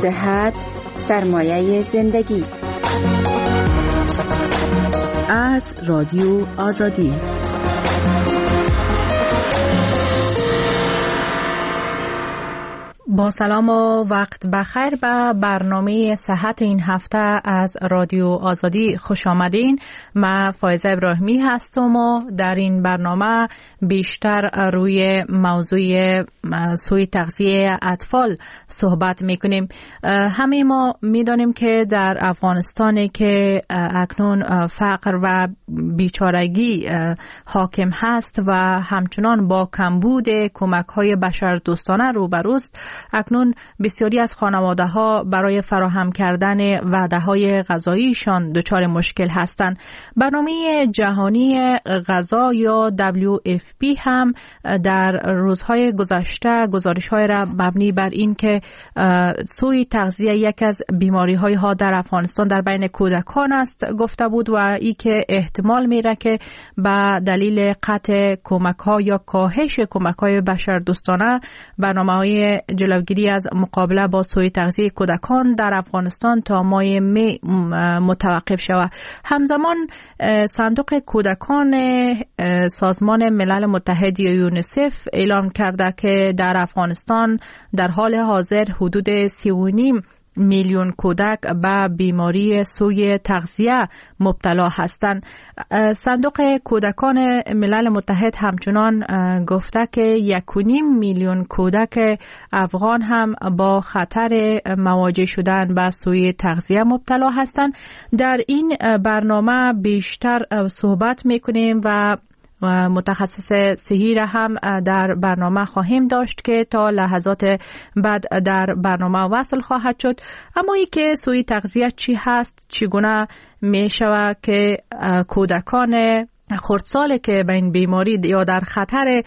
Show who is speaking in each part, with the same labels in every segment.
Speaker 1: صحت سرمایه زندگی. از رادیو آزادی.
Speaker 2: با سلام و وقت بخیر به برنامه صحت این هفته از رادیو آزادی خوش آمدین. من فایزه ابراهیمی هستم و در این برنامه بیشتر روی موضوع سوء تغذیه اطفال صحبت میکنیم. همه ما میدانیم که در افغانستانی که اکنون فقر و بیچارگی حاکم هست و همچنان با کمبود کمک‌های بشردوستانه روبروست، اکنون بسیاری از خانواده ها برای فراهم کردن وعده های غذاییشان دچار مشکل هستند. برنامه جهانی غذا یا WFP هم در روزهای گذشته گزارش های را مبنی بر این که سوء تغذیه یک از بیماری های ها در افغانستان در بین کودکان است گفته بود و ای که احتمال میره که به دلیل قطع کمک ها یا کاهش کمک های بشردوستانه برنامه های جلوگیری از مقابله با سوء تغذیه کودکان در افغانستان تا ماه می متوقف شود. همزمان صندوق کودکان سازمان ملل متحد یا یونیسف اعلام کرده که در افغانستان در حال حاضر حدود 3.5 میلیون کودک به بیماری سوء تغذیه مبتلا هستند. صندوق کودکان ملل متحد همچنان گفته که 1.5 میلیون کودک افغان هم با خطر مواجه شدن به سوء تغذیه مبتلا هستند. در این برنامه بیشتر صحبت میکنیم و متخصص صحی را هم در برنامه خواهیم داشت که تا لحظات بعد در برنامه وصل خواهد شد. اما ای که سوء تغذیه چی هست، چگونه می شود که کودکان خردسال که به این بیماری یا در خطر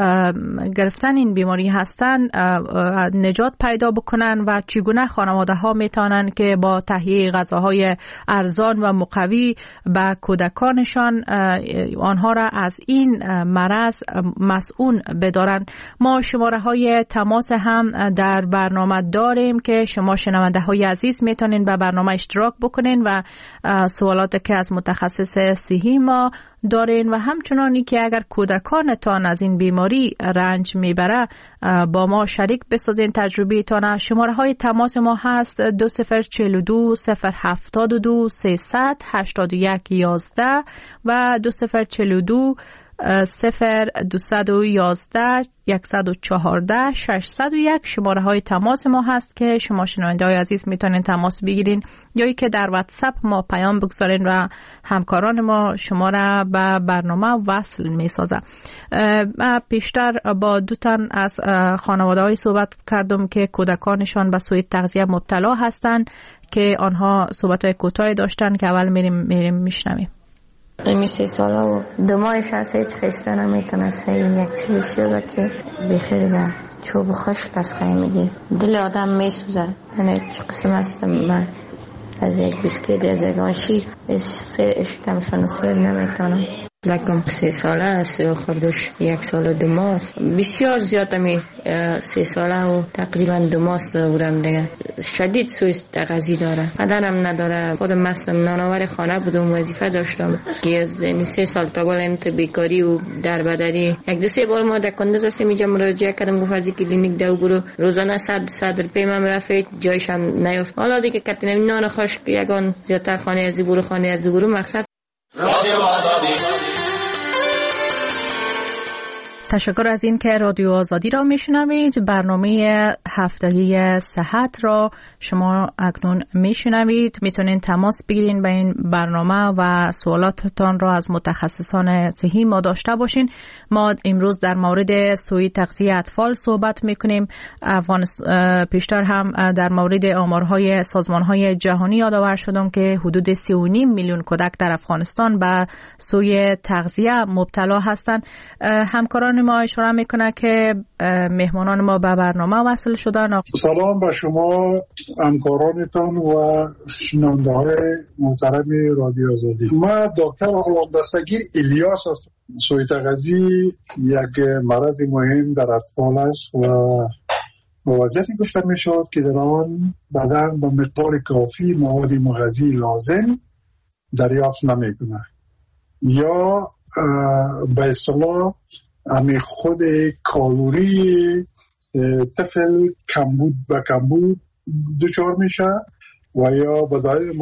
Speaker 2: گرفتن این بیماری هستند نجات پیدا بکنن و چگونه خانواده ها میتونن که با تهیه غذاهای ارزان و مقوی به کودکانشان آنها را از این مرض مسئول بدارن. ما شماره های تماس هم در برنامه داریم که شما شنونده های عزیز میتونین به برنامه اشتراک بکنین و سوالات که از متخصص صحی ما دارین و همچنانی که اگر کودکانتان از این بیماری رنج میبره با ما شریک بسازین تجربه تان. شماره های تماس ما هست 2042 072 381 11 و 2042 0211 114 601 شماره های تماس ما هست که شما شنونده های عزیز میتونین تماس بگیرین یا ای که در واتساپ ما پیام بگذارین و همکاران ما شما را به برنامه وصل میسازن. پیشتر با دو تن از خانواده های صحبت کردم که کودکانشان به سوء تغذیه مبتلا هستند که آنها صحبت های کوتاهی داشتن که اول میریم میشنویم.
Speaker 3: این 3 ساله و 2 ماهش هست، هیچ خسته نمیتونه سهی یک چیزی شده که بخیر ده چوب خشک از خیلی میگه دل آدم میسوزه. یعنی چه قسم هستم من از یک بیسکیت از یک آنشیر اشکمشان سیر نمیتونم. لکم 3 ساله است و خردش 1 سال و 2 ماه بسیار زیاد می 3 ساله و تقریبا 2 ماه دارم دیگه. شدید سوء تغذیه داره، بدنم نداره. خودم مستم نانآور خانه بودم، وظیفه داشتم که از 3 سال تا بالا بیکاری و در بدری 1-2 بار ما در کندوز هستیم اینجا مراجعه کردم، گفت از کلینیک دو برو روزانه 100 روپیه من رفت جایشم نیافت. حالا دیگه کتنم نان خشک یگان زیادتر خانه از برو مقصد رادیو آزادی.
Speaker 2: تشکر از این که رادیو آزادی را میشنوید. برنامه هفتگی صحت را شما اکنون میشنوید. میتونین تماس بگیرین به این برنامه و سوالاتتان را از متخصصان صحی ما داشته باشین. ما امروز در مورد سوء تغذیه اطفال صحبت میکنیم. پیشتر هم در مورد آمارهای سازمانهای جهانی یادآور شدم که حدود 3.5 میلیون کودک در افغانستان به سوء تغذیه مبتلا هستند. همکاران ما اشاره میکنه که مهمانان ما به برنامه وصل شدن.
Speaker 4: سلام به شما همکارانتان و شنونده های محترم رادیو آزادی. من دکتر غلامدستگیر الیاس هستم. سوء تغذیه یک مرض مهم در اطفال است و وضعیتی گفته می شود که در آن بدن به مقدار کافی مواد مغذی لازم دریافت نمی کنه یا به اصطلاح همی خود کالوری طفل کمبود به کمبود دچار میشه و یا به دلایل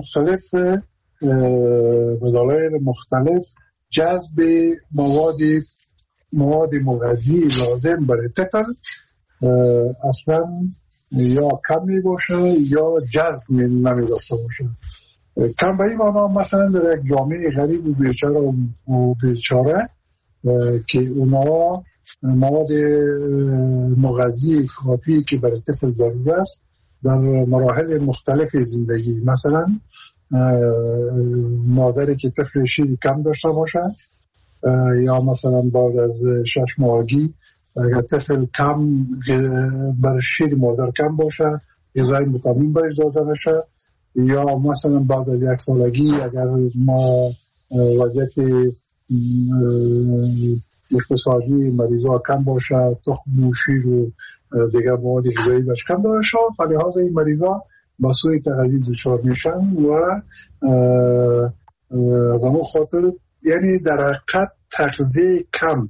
Speaker 4: مختلف جذب مواد مغذی لازم برای طفل اصلا یا کم می باشه یا جذب نمی داشته باشه. کم به این معنا مثلا در یک جامعه غریب و بیچاره که اونا مواد مغذی کافی که برای طفل ضروری است در مراحل مختلف زندگی، مثلا مادری که طفل شیر کم داشته باشه یا مثلا بعد از 6 ماهگی اگر طفل کم بر شیر مادر کم باشه غذای ویتامین بهش داده بشه، یا مثلا بعد از 1 سالگی اگر ما وضعیت اقتصادی مریضا کم باشه تخم و شیر و دیگر مواد غذایی بهش کم باشه، فلهذا این مریضا با سوء تغذیه دچار میشن و از همون خاطر یعنی در حقیقت تغذیه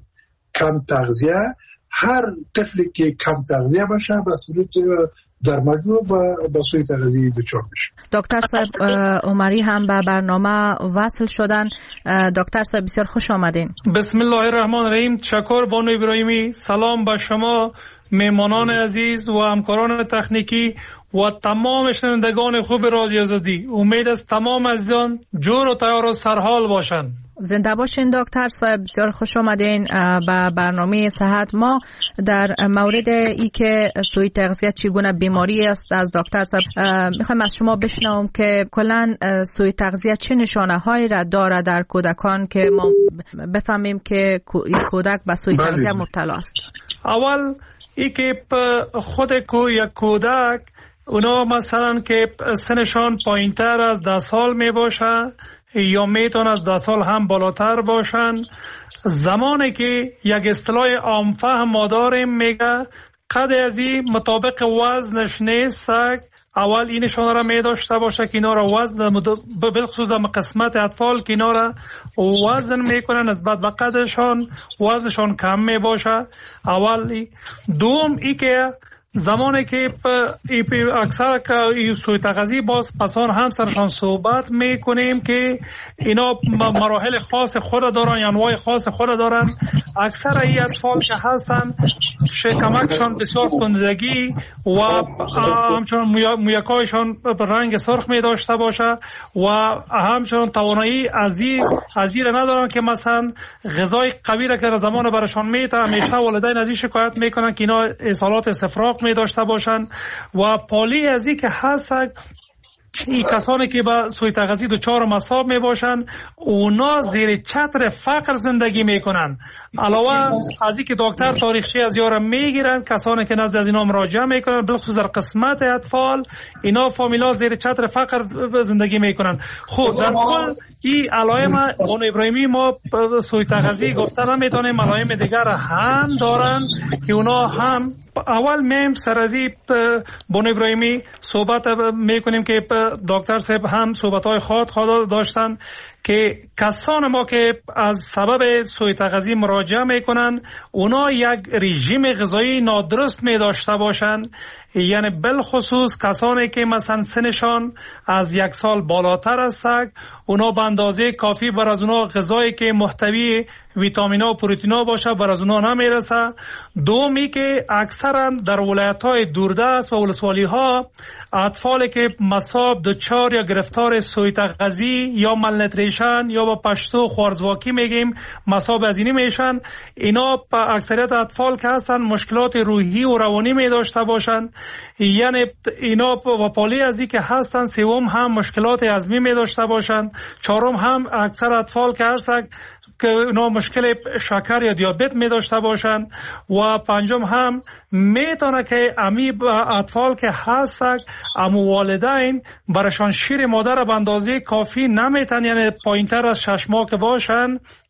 Speaker 4: کم تغذیه، هر طفلی که کم تغذیه باشه به صورت در مجموع با سوء تغذیه دچار میشه.
Speaker 2: دکتر صاحب عمری هم به برنامه وصل شدن. دکتر صاحب بسیار خوش آمدین.
Speaker 5: بسم الله الرحمن الرحیم. تشکر بانو ابراهیمی. سلام به شما مهمانان عزیز و همکاران تکنیکی و تمام شنوندگان خوب رادیو آزادی. امید است تمام عزیزان جور و تیار و سرحال باشند.
Speaker 2: زنده باشین دکتر صاحب، بسیار خوش آمدین به برنامه صحت ما. در مورد ای که سوء تغذیه چگونه بیماری است از دکتر صاحب میخوایم از شما بشنوم که کلا سوء تغذیه چه نشانه هایی را داره در کودکان که ما بفهمیم که این کودک به سوء تغذیه مبتلا است.
Speaker 5: اول ای که خود یک کودک اونا مثلا که سنشان پایینتر از 10 سال می باشه یا میتون از 10 سال هم بالاتر باشن، زمانی که یک اصطلاح عام فهم ما داریم میگه قد از این مطابق وزنش نیست، اول این نشانه را می داشته باشه که اینا را وزن بخصوص در قسمت اطفال که اینا را وزن میکنن نسبت به قدشان وزنشان کم می باشه. اول دوم ای که زمانی که اکثر که سوء تغذیه باز پسان هم سرشان صحبت میکنیم که اینا مراحل خاص خود دارن، انواع خاص خود دارن. اکثر این اطفال که هستن شکمکشان بسیار تندگی و همچنان مویکایشان رنگ سرخ می داشته باشه و همچنان توانایی ازیر ندارن که مثلا غذای قوی را که در زمان برشان میته. همیشه والدین از این شکایت میکنن که اینا احسالات استفراغ می داشته باشند و پالی از این که هست این کسانی که با سوء تغذیه دچار مصاب می باشند اونا زیر چتر فقر زندگی می کنند. علاوه از این که دکتر تاریخچه از یارا می گیرن، کسانی که نزد از اینا مراجعه می کنند بخصوص در قسمت اطفال اینا فامیلا زیر چتر فقر زندگی می کنند. خب در کل این علائم بانو ابراهیمی ما سوء تغذیه گفته نمیتونیم، علائم دیگر هم دارن که اونا هم اول میم سرازی بانو ابراهیمی صحبت میکنیم که دکتر صاحب هم صحبت‌های خود داشتن که کسان ما که از سبب سوء تغذیه مراجعه میکنن اونا یک رژیم غذایی نادرست می داشته باشن، یعنی بالخصوص کسانی که مثلا سنشان از 1 سال بالاتر است اونا به اندازه کافی بر از اونا غذایی که محتوی ویتامینا و پروتئینا باشه بر از اونا نمیرسه. دومی که اکثرا در ولایت‌های دوردست و ولسوالی‌ها اطفالی که مصاب دچار یا گرفتار سوء تغذیه یا مالنوتریشن یا با پشتو خوارزواکی میگیم مصاب از اینی میشن، اینا با اکثریت اطفال که هستن مشکلات روحی و روانی می داشته باشن، یعنی اینا با پالی از این که هستن. سوم هم مشکلات هضمی می داشته باشن. چهارم هم اکثر اطفال که هستن که اونا مشکل شکر یا دیابت می داشته باشن و پنجم هم میتونه که امی اطفال که هستن امو والدین برشان شیر مادر به اندازه کافی نمیتن، یعنی پایینتر از 6 ماه که باشن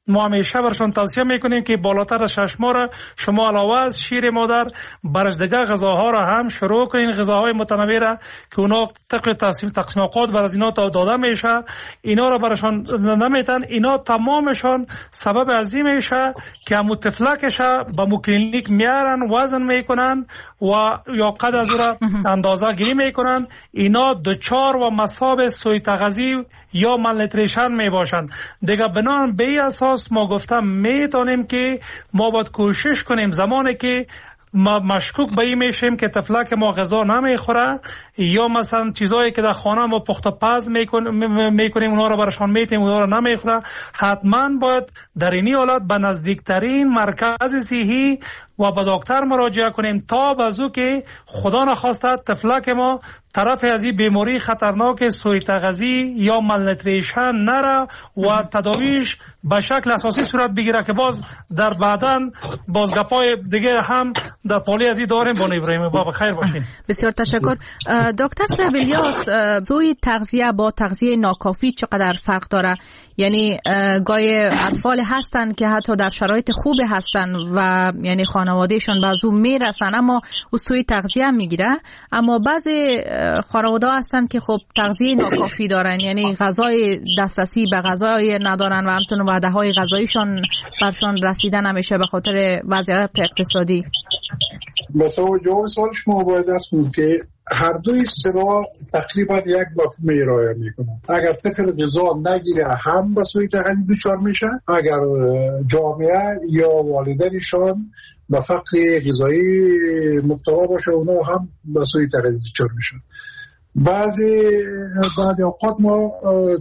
Speaker 5: ما همیشه برشان توصیه میکنیم که بالاتر از 6 ماه را شما علاوه از شیر مادر برش دیگه غذاها را هم شروع کنین، غذاهای متنوع را که اونا طبق تقسیم اوقات بر از اینا داده میشه، اینا را برشان نمیتن. اینا تمامشان سبب از این میشه که همون تفلکش به مو کلینیک میارن، وزن میکنن و یا قد از او را اندازه گیری میکنن. اینا دچار و مصاب سوء تغذیه یا مالنوتریشن می باشند. دیگه بنابراین به این اساس ما گفتم میتونیم که ما باید کوشش کنیم زمانی که ما مشکوک به این میشیم که طفلک ما غذا نمیخوره یا مثلا چیزایی که در خانه ما پخت و پز میکنیم اونا رو برشان میتیم اونا رو نمیخوره، حتما باید در این حالت به نزدیکترین مرکز صحی و به دکتر مراجعه کنیم تا بازو که خدا نخواسته طفلک ما طرف از این بیماری خطرناک سوء تغذیه یا مالنوتریشن نره و تداویش به شکل اساسی صورت بگیره که باز در بعدن باز گپای دیگه هم در پالی از این داریم. بانو ابراهیم بابا خیر باشین.
Speaker 2: بسیار تشکر. دکتر صاحب الیاس، سوء تغذیه با تغذیه ناکافی چقدر فرق داره؟ یعنی گاهی اطفال هستن که حتی در شرایط خوب هستن و یعنی خانوادهشون بازو میرسن اما سوء تغذیه میگیره، اما بعضی خانواده هستن که خب تغذیه ناکافی دارن، یعنی غذای دسترسی به غذای ندارن و همچنین وعده های غذاییشان برشان رسیده نمیشه به خاطر وضعیت اقتصادی.
Speaker 4: مثلا جواب سوال شما باید است که هر دوی سرا تقریبا یک مفهوم ارائه میکنن. اگر طفل غذا نگیره هم به سوء تغذیه دچار میشه، اگر جامعه یا والدینشان به فقر غذایی مبتلا باشه اونا هم به سوء تغذیه دچار میشن. بعضی اوقات ما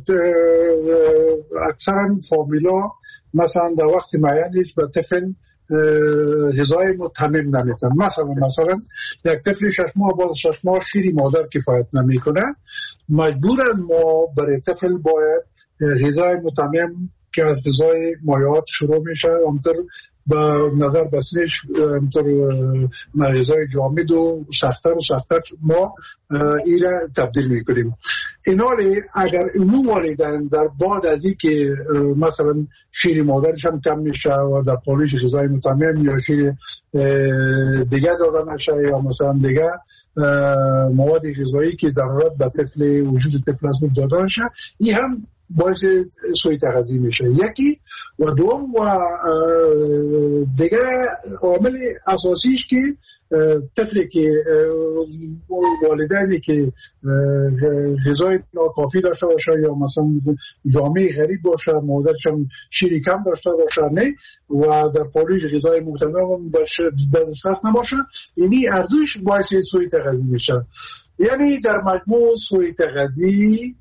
Speaker 4: اکثرا فامیلا مثلا در وقت معینش به طفل غذای متمم نمیتن. مثلا یک طفل 6 ماه بعد 6 ماه شیر مادر کفایت نمیکنه، مجبورن ما برای طفل باید غذای متمم که از غذای مایعات شروع میشه همطور به نظر بسیش همطور غذای جامد و سخت‌تر ما این را تبدیل میکنیم. اینالی اگر اونو والدین در بعد از این که مثلا شیر مادرش هم کم میشه و در پالیش غذای متمم یا شیر دیگه داده نشه یا مثلا دیگه مواد غذایی که ضرورت به طفل وجود طفل از داده نشه، این هم باعث سوء تغذیه میشه. یکی و دوم و دیگه عامل اساسیش که طفلی که والدینی که غذای ناکافی داشته باشه یا مثلا جامعه غریب باشه، مادرش هم شیری کم داشته باشه نه و در پالیش غذای متمم دسترس نباشه، اینی اردوش باعث سوء تغذیه میشه. یعنی در مجموع سوء تغذیه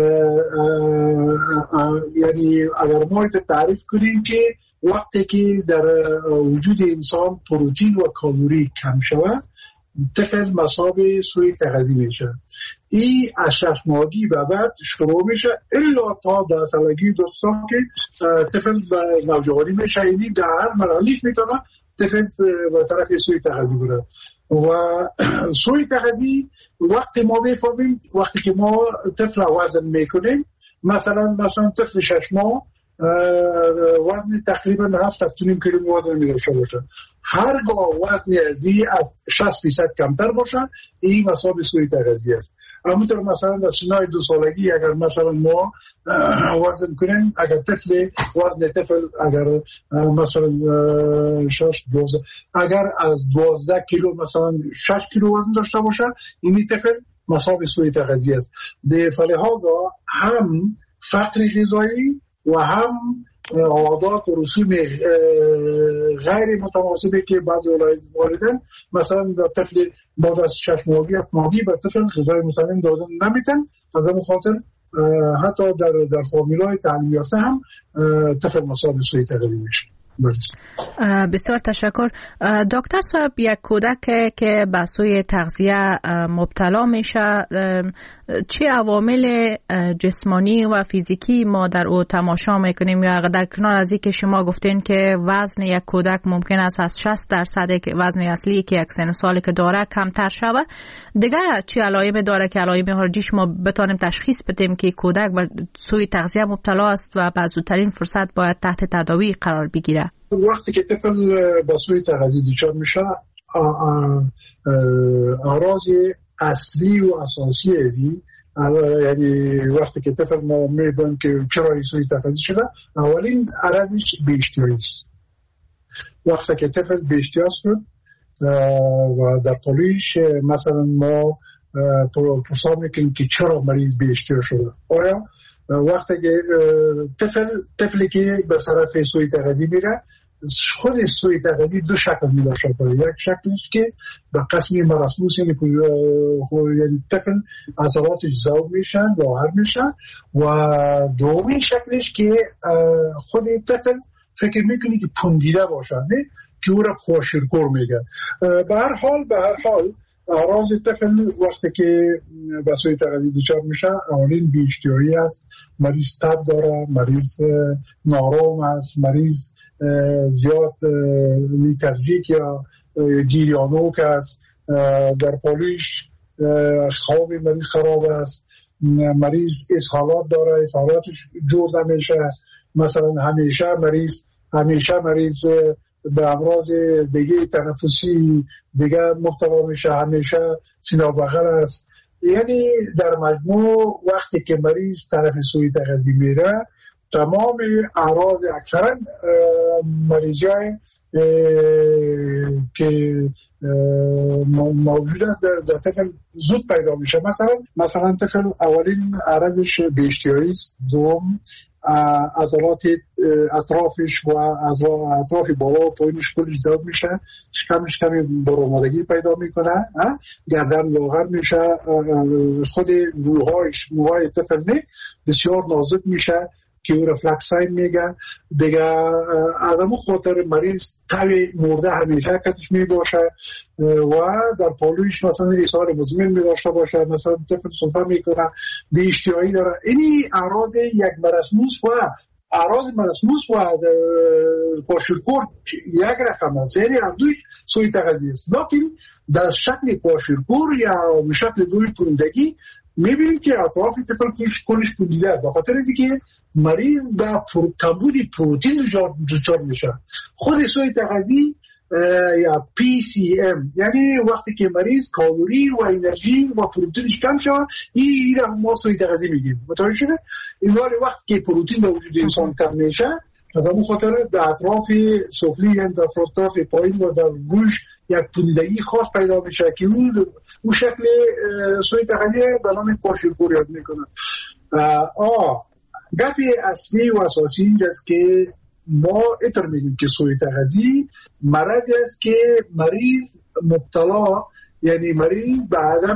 Speaker 4: یعنی اگر ما تعریف کنیم که وقتی که در وجود انسان پروتئین و کالری کم شود طفل مصاب سوء تغذیه میشه. این از 6 ماهگی به بعد شروع میشه الا تا 10 سالگی دوستان که طفل نوجوانی میشه. اینی در هر مراحلش میتونه طفل به طرف سوء تغذیه بره و سوء تغذیه وقتی ما میفهمیم وقتی که ما طفل وزن میکنیم، مثلا طفل 6 ماه وزن تقریبا 7.5 کیلو وزن میداشته باشه، هرگاه وزن ازی از 60% کمتر باشه این مصاب سوء تغذیه است. همونطور مثلا در سنای 2 سالگی اگر مثلا ما وزن کنیم، اگر طفل وزن طفل اگر مثلا 12 اگر از 12 کیلو مثلا 6 کیلو وزن داشته باشه این طفل مصاب سوء تغذیه است. در فلحاظا هم فقر غذایی و هم عادات و رسوم غیر متناسبی که بعضی والدین مثلا در طفل بعد از 6 ماهگی 7 ماهگی به طفل غذای متمم دادن نمیتن، از همون خاطر حتی در فامیلای تعلیم یافته هم طفل مصاب سوء تغذیه میشه.
Speaker 2: بسیار تشکر. دکتر صاحب، یک کودک که به سوی تغذیه مبتلا میشه، چه عوامل جسمانی و فیزیکی ما در او تماشا میکنیم؟ یا در کنار از اینکه شما گفتین که وزن یک کودک ممکن است از 60% که وزن اصلی که یک سن سالی که داره کمتر شود، دیگه چه علائمی داره که علائم خارجیش ما بتونیم تشخیص بدیم که کودک به سوی تغذیه مبتلا است و به زودترین فرصت باید تحت تداوی قرار بگیره؟
Speaker 4: وقتی که طفل با سوی تغذیه دچار میشه، اعراض اصلی و اساسی ازی، یعنی وقتی که طفل ما میبینیم که چرا این سوی تغذیه شده، اولین عرضش بی‌اشتهایی است. وقتی که طفل بی‌اشتها شد و در پالیش مثلا ما پرسان میکنیم که چرا مریض بی‌اشتها شده. آیا وقتی که طفلی که به طرف سوی تغذیه میره، خود سوی تغذیه دو شکل می باشه. یک شکلش که به قسم مرسموس، یعنی طفل عضلاتش ذوب میشن، ظاهر میشن، و دومین شکلش که خود طفل فکر میکنی که پوندیده باشه، نه که او را کواشیرکور میگن. به هر حال اعراض طفل وقتی که به سوی تغذیه دچار میشه، اولین بی‌اشتهایی است، مریض تب داره، مریض نارام است، مریض زیاد لیترژیک یا گیریانوک است، در پالیش خواب مریض خراب است، مریض اسهالات داره، اسهالاتش جور نمیشه، مثلا همیشه مریض به امراض دیگه تنفسی دیگه مبتلا میشه، همیشه سینه بغل است. یعنی در مجموع وقتی که مریض طرف سوی تغذیه میره، تمام اعراض اکثرا مریضای که موجود است در طفل زود پیدا میشه. مثلا طفل اولین عرضش بی‌اشتهایی است، دوم عضلات اطرافش و اطراف بالا و پایینش کلش ذوب میشه، شکمش کمی برآمدگی پیدا میکنه، گردن لاغر میشه، خود موهای طفل بسیار نازک میشه که او رفلکساین میگه دیگه. آدمو خاطر مریض تاوی مرده همیشه کتش میباشه و در پالویش مثلا ایسار مزمن میداشته باشه، مثلا طفل صفحه میکنه، بی‌اشتهایی داره. اینی اعراض یک مرسموس و اعراض مرسموس و کواشیرکور یک رقم است، یعنی هم دوی سوی تغذیه است. لیکن در شکل کواشیرکور یا به شکل دوی پوندگی میبینیم که اطراف طفل کلش پوندیده، به خاطر اینکه مریض به کمبود پروتئین دچار میشه. خود سوی تغذیه یا PCM، یعنی وقتی که مریض کالری و انرژی و پروتئینش کم شود، این را ما سوی تغذیه میگیم. متوجه شده؟ این وقتی که پروتئین در وجود انسان کم میشه، از همون خاطر در اطراف سفلی، یعنی در اطراف پایین و در گوش یک پوندگی خاص پیدا میشه که اون شکل سوی تغذیه به نام کواشیرکور یاد میکنه. گپی اصلی و اساسی اینجاست که ما اطلاع میدیم که سوی تغذیه مرضی است که مریض مبتلا، یعنی مریض به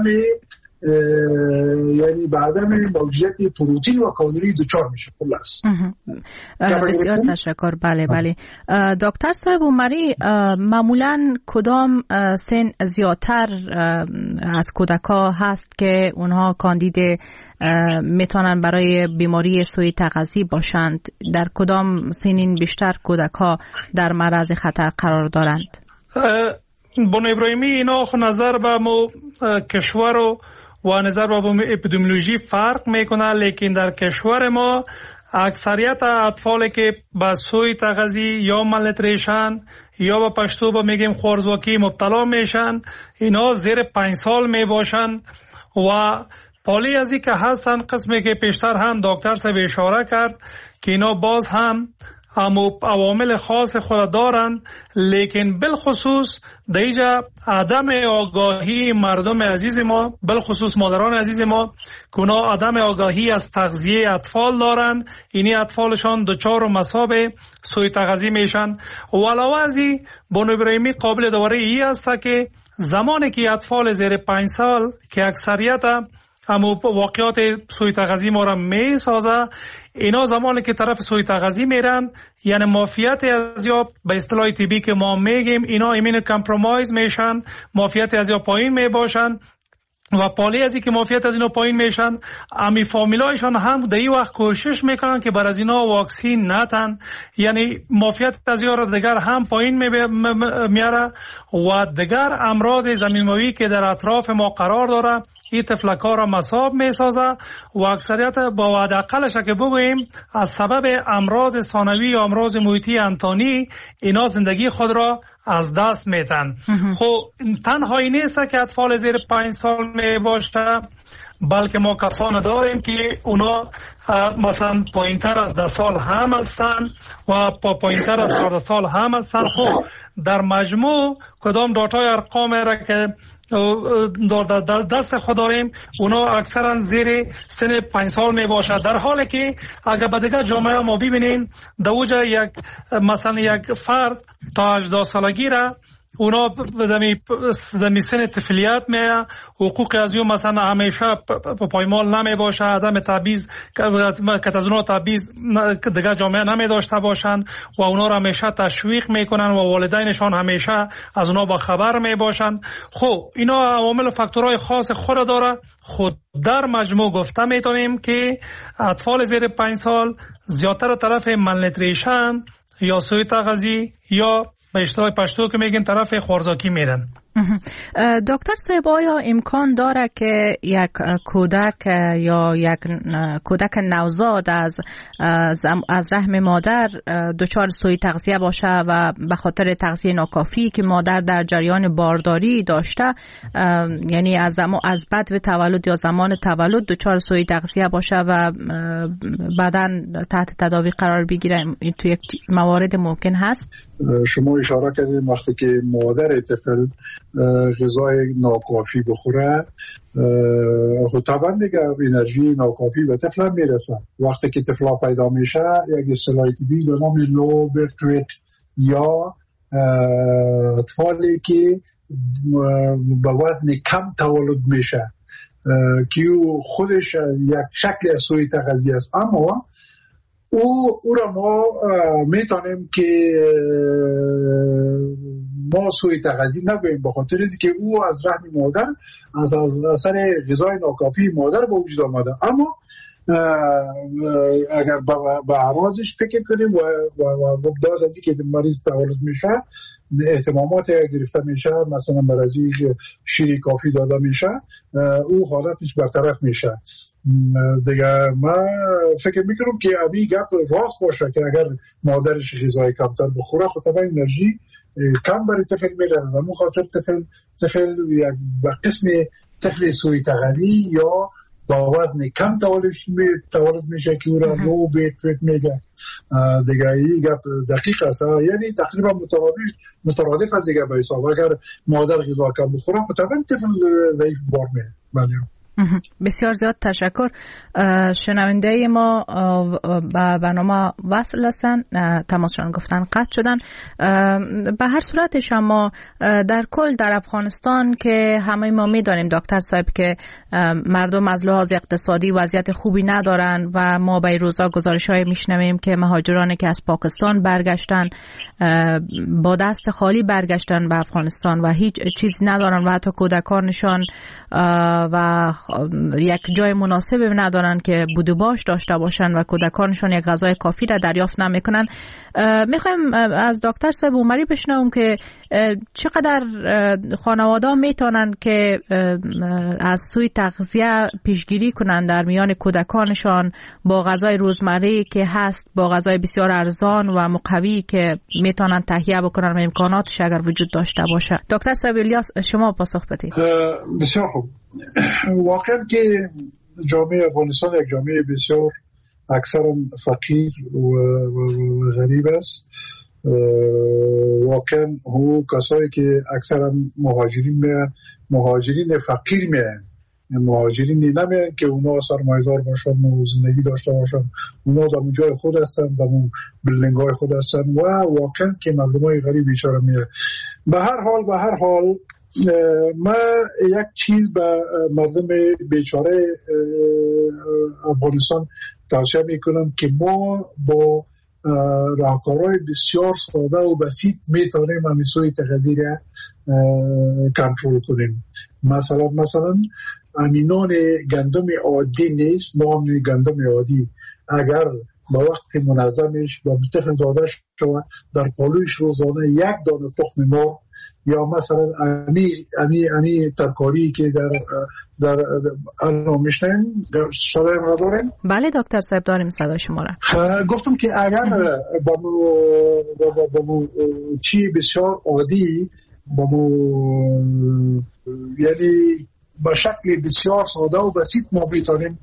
Speaker 4: عدم موجودیت پروتئین و کالری دچار میشه. خلاص
Speaker 2: بسیار تشکر. بله. دکتر صاحب عمری، معمولا کدام سن زیادتر از کودک‌ها هست که اونها کاندید میتونن برای بیماری سوی تغذیه باشند؟ در کدام سنین بیشتر کودک‌ها در معرض خطر قرار دارند؟
Speaker 5: بانو ابراهیمی، اینا نظر به کشور و نظر به اپیدمیولوژی فرق میکنه، لیکن در کشور ما اکثریت اطفالی که به سوی تغذیه یا مالنوتریشن یا به پشتو با میگیم خوارزواکی مبتلا میشن، اینا زیر 5 سال میباشن و پالی ازی که هستن قسمی که پیشتر هم دکتر صاحب اشاره کرد که اینا باز هم عوامل خاص خود دارن، لیکن بالخصوص دیجا عدم آگاهی مردم عزیز ما، بالخصوص مادران عزیز ما که اونا عدم آگاهی از تغذیه اطفال دارن، اینی اطفالشان دچار و مصاب سوی تغذیه میشن. و علاوه ازی بانو ابراهیمی قابل داوری ای است که زمانی که اطفال زیر 5 سال که اکثریت همو واقعات سوی تغذی ما را می سازه. اینا زمانی که طرف سوی تغذی میرن، یعنی مافیت از یا به اصطلاح طبی که ما میگیم، اینا ایمین کامپرومایز میشن، مافیت از یا پایین می باشن و پالی ازی که مافیت از اینا پایین میشن، امی فامیلایشان هم در این وقت کوشش میکنن که بر از اینا واکسین نتن، یعنی مافیت از اینا را دیگر هم پایین میاره و دیگر امراض زمینوی که در اطراف ما قرار داره این تفلک‌ها را مصاب میسازه و اکثریت با حداقلش که بگوییم از سبب امراض ثانوی یا امراض محیطی انتانی اینا زندگی خود را از دست میتن. خب تنهایی نیست که اطفال زیر 5 سال می باشه، بلکه ما کسان داریم که اونا مثلا پایینتر از 10 سال هم هستن و پایینتر از 14 سال هم هستن. خب در مجموع کدام داتای ارقام را که در دست خود داریم اونا اکثرا زیر سن 5 سال می باشد، در حالی که اگر به دیگر جامعه ما ببینین دوجه مثلا یک فرد تا 18 سالگی را اونا دمی سن طفلیت میه، حقوق از یو مثلا همیشه پایمال نمی باشه، عدم تبعیض که از اونا تبعیض دیگه جامعه نمی داشته باشند و اونا را همیشه تشویق میکنن و والدینشان همیشه از اونا با خبر می باشند. خب اینا عوامل و فاکتورهای خاص خود داره. خود در مجموع گفته میتونیم که اطفال زیر 5 سال زیادتر طرف مالنیوتریشن یا سوء تغذیه یا به اشتباه پشتو که میگن طرف خوارزاکی میرن.
Speaker 2: دکتر صاحب آیا امکان داره که یک کودک یا یک کودک نوزاد از رحم مادر دچار سوء تغذیه باشه و به خاطر تغذیه ناکافی که مادر در جریان بارداری داشته، یعنی از بعد تولد یا زمان تولد دچار سوء تغذیه باشه و بعداً تحت تداوی قرار بگیره، تو یک موارد ممکن هست؟
Speaker 4: شما اشاره کردید وقتی که مادر طفل غذای ناکافی بخوره، خب طبعا دیگه انرژی ناکافی به طفل هم میرسه. وقتی که طفل پیدا میشه یک اصطلاحی طبی به نام لو برت ریت یا اطفالی که به وزن کم تولد میشه که خودش یک شکل از سوء تغذیه است، اما او را ما میتونیم که ما سوء تغذیه نگوییم، به خاطر اینکه او از رحم مادر از اثر غذای ناکافی مادر به وجود آمده. اما اگر به اعراضش فکر کنیم و بعد از اینکه مریض تولد میشه اهتمامات گرفته میشه، مثلا مرضی شیر کافی داده میشه، او حالتش برطرف میشه دیگه. من فکر میکنم که ابی گپ راست باشه که اگر مادرش غذای کمتر بخوره خب طبعا انرژی کم برای طفل میرسه. همون خاطر طفل یک به قسم طفل سوء تغذیه یا با وزن کم تولد میشه که او را لو برت ریت میگه دیگه. این گپ دقیق است، یعنی تقریبا مترادف از دیگه به حساب اگر مادر غذا کم بخوره خب طبعا طفل ضعیف بار میه.
Speaker 2: بسیار زیاد تشکر. شنونده ما به برنامه وصل هستن، تماسشان گفتن قطع شدن. به هر صورت شما در کل در افغانستان که همه ما میدانیم دکتر صاحب که مردم از لحاظ اقتصادی وضعیت خوبی ندارن و ما به روزا گزارش‌های میشنویم که مهاجرانی که از پاکستان برگشتن با دست خالی برگشتن به افغانستان و هیچ چیزی ندارن و حتی کودکانشان و یک جای مناسب ندارن که بود و باش داشته باشن و کودکانشان یک غذای کافی را دریافت نمیکنن. میخوایم از دکتر صاحب عمری بشنویم که چقدر خانواده میتونن که از سوی تغذیه پیشگیری کنن در میان کودکانشان با غذای روزمره که هست، با غذای بسیار ارزان و مقوی که میتونن تهیه بکنن و امکاناتش اگر وجود داشته باشه. دکتر صاحب الیاس شما پاسخ بدید.
Speaker 4: بسیار خوب. واقعا که جامعه افغانستان یک جامعه بسیار اکثرا فقیر و غریب است. واقعا هو کسایی که اکثرا مهاجرین فقیر میان، مهاجرین نمیان که اونا سرمایه‌دار باشن و زندگی داشته باشن، اونا در جای خود هستن، در بلدنگ‌های خود هستن و واقعا که مردمای غریب بیچاره میان. به هر حال من یک چیز به مردم بیچاره افغانستان توصیه میکنم که ما با راهکارهای بسیار ساده و بسیط میتونیم امیسوی تغذیه را کنترل کنیم. مثلا امینان گندم عادی نیست، نام گندم عادی اگر با وقت منظمش با تخم زاده شود در پالویش روزانه یک دانه تخم مرغ یا مثلا امی ترکاری که در الان میشنیم صدای ما داریم؟
Speaker 2: بله دکتر صاحب داریم صدا شما را.
Speaker 4: گفتم که اگر با چی بسیار عادی یعنی با شکل بسیار ساده و بسیط ما بیتانیم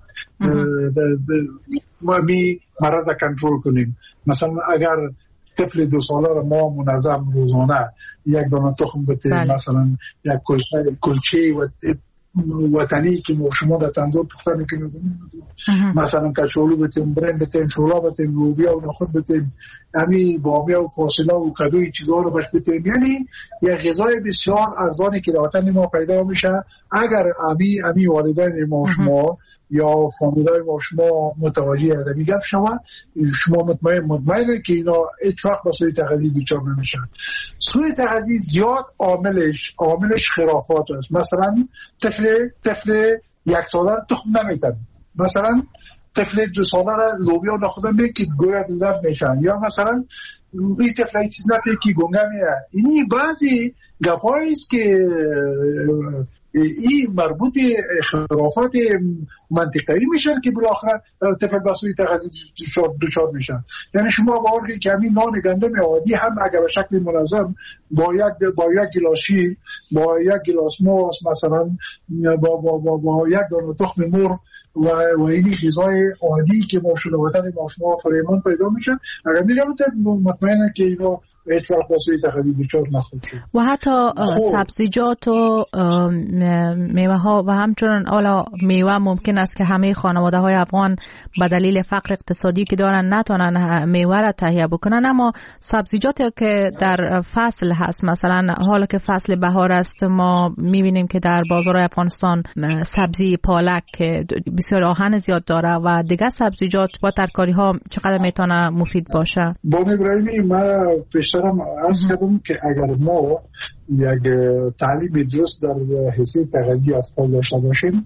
Speaker 4: ما مرض کنترل کنیم. مثلا اگر طفل 2 ساله را ما منظم روزانه یک دانه تخم بتیم، مثلا یک کلچه وطنی که شما در تنظور پخته میکنید، مثلا کچالو بتیم، برنج بتیم، شولا بتیم، لوبیا و نخود بتیم، همین بامیه و فاصله و کدوی چیزها رو بش بتیم، یعنی یک غذای بسیار ارزانی که در وطن ما پیدا میشه. اگر امی والدین ما شما یا فامیلای ما شما متوجه ادبی گفت شما مطمئنه که اینا هیچ وقت با سوی تغذیه دچار نمیشن. سوی تغذیه زیاد عاملش خرافات است. مثلا طفل 1 ساله تخم نمیتن، مثلا طفل 2 ساله را لوبیا نخودن که گویا دودر میشن، یا مثلا این طفل چیز نپی که گنگه میه. اینی بعضی گپایی است که این مربوط خرافات منطقه‌ای میشن که بالاخره طفل بسوی تغذیه دچار میشن. یعنی شما باور که همین نان گندم عادی هم اگر به شکل منظم با یک گلاس شیر، با یک گلاس ماست، مثلا با یک دانه تخم مرغ و این غذای عادی که ما وطن ما شما فریمان پیدا میشن، اگر میگم مطمئنه که اینا هیچ وقت واسه تغذیه دچار نخواهد شد.
Speaker 2: و حتی سبزیجات و میوه ها و همچنین حالا میوه ممکن است که همه خانواده های افغان به دلیل فقر اقتصادی که دارن نتونن میوه را تهیه بکنن، اما سبزیجاتی که در فصل هست، مثلا حالا که فصل بهار است ما میبینیم که در بازار افغانستان سبزی پالک که بسیار آهن زیاد داره و دیگر سبزیجات با ترکاری ها چقدر میتونه مفید باشه.
Speaker 4: بانو ابراهیمی، من پیشترم عرض کردم که اگر ما یک تعلیم درست در حیثیت تغذیه اطفال داشته باشیم،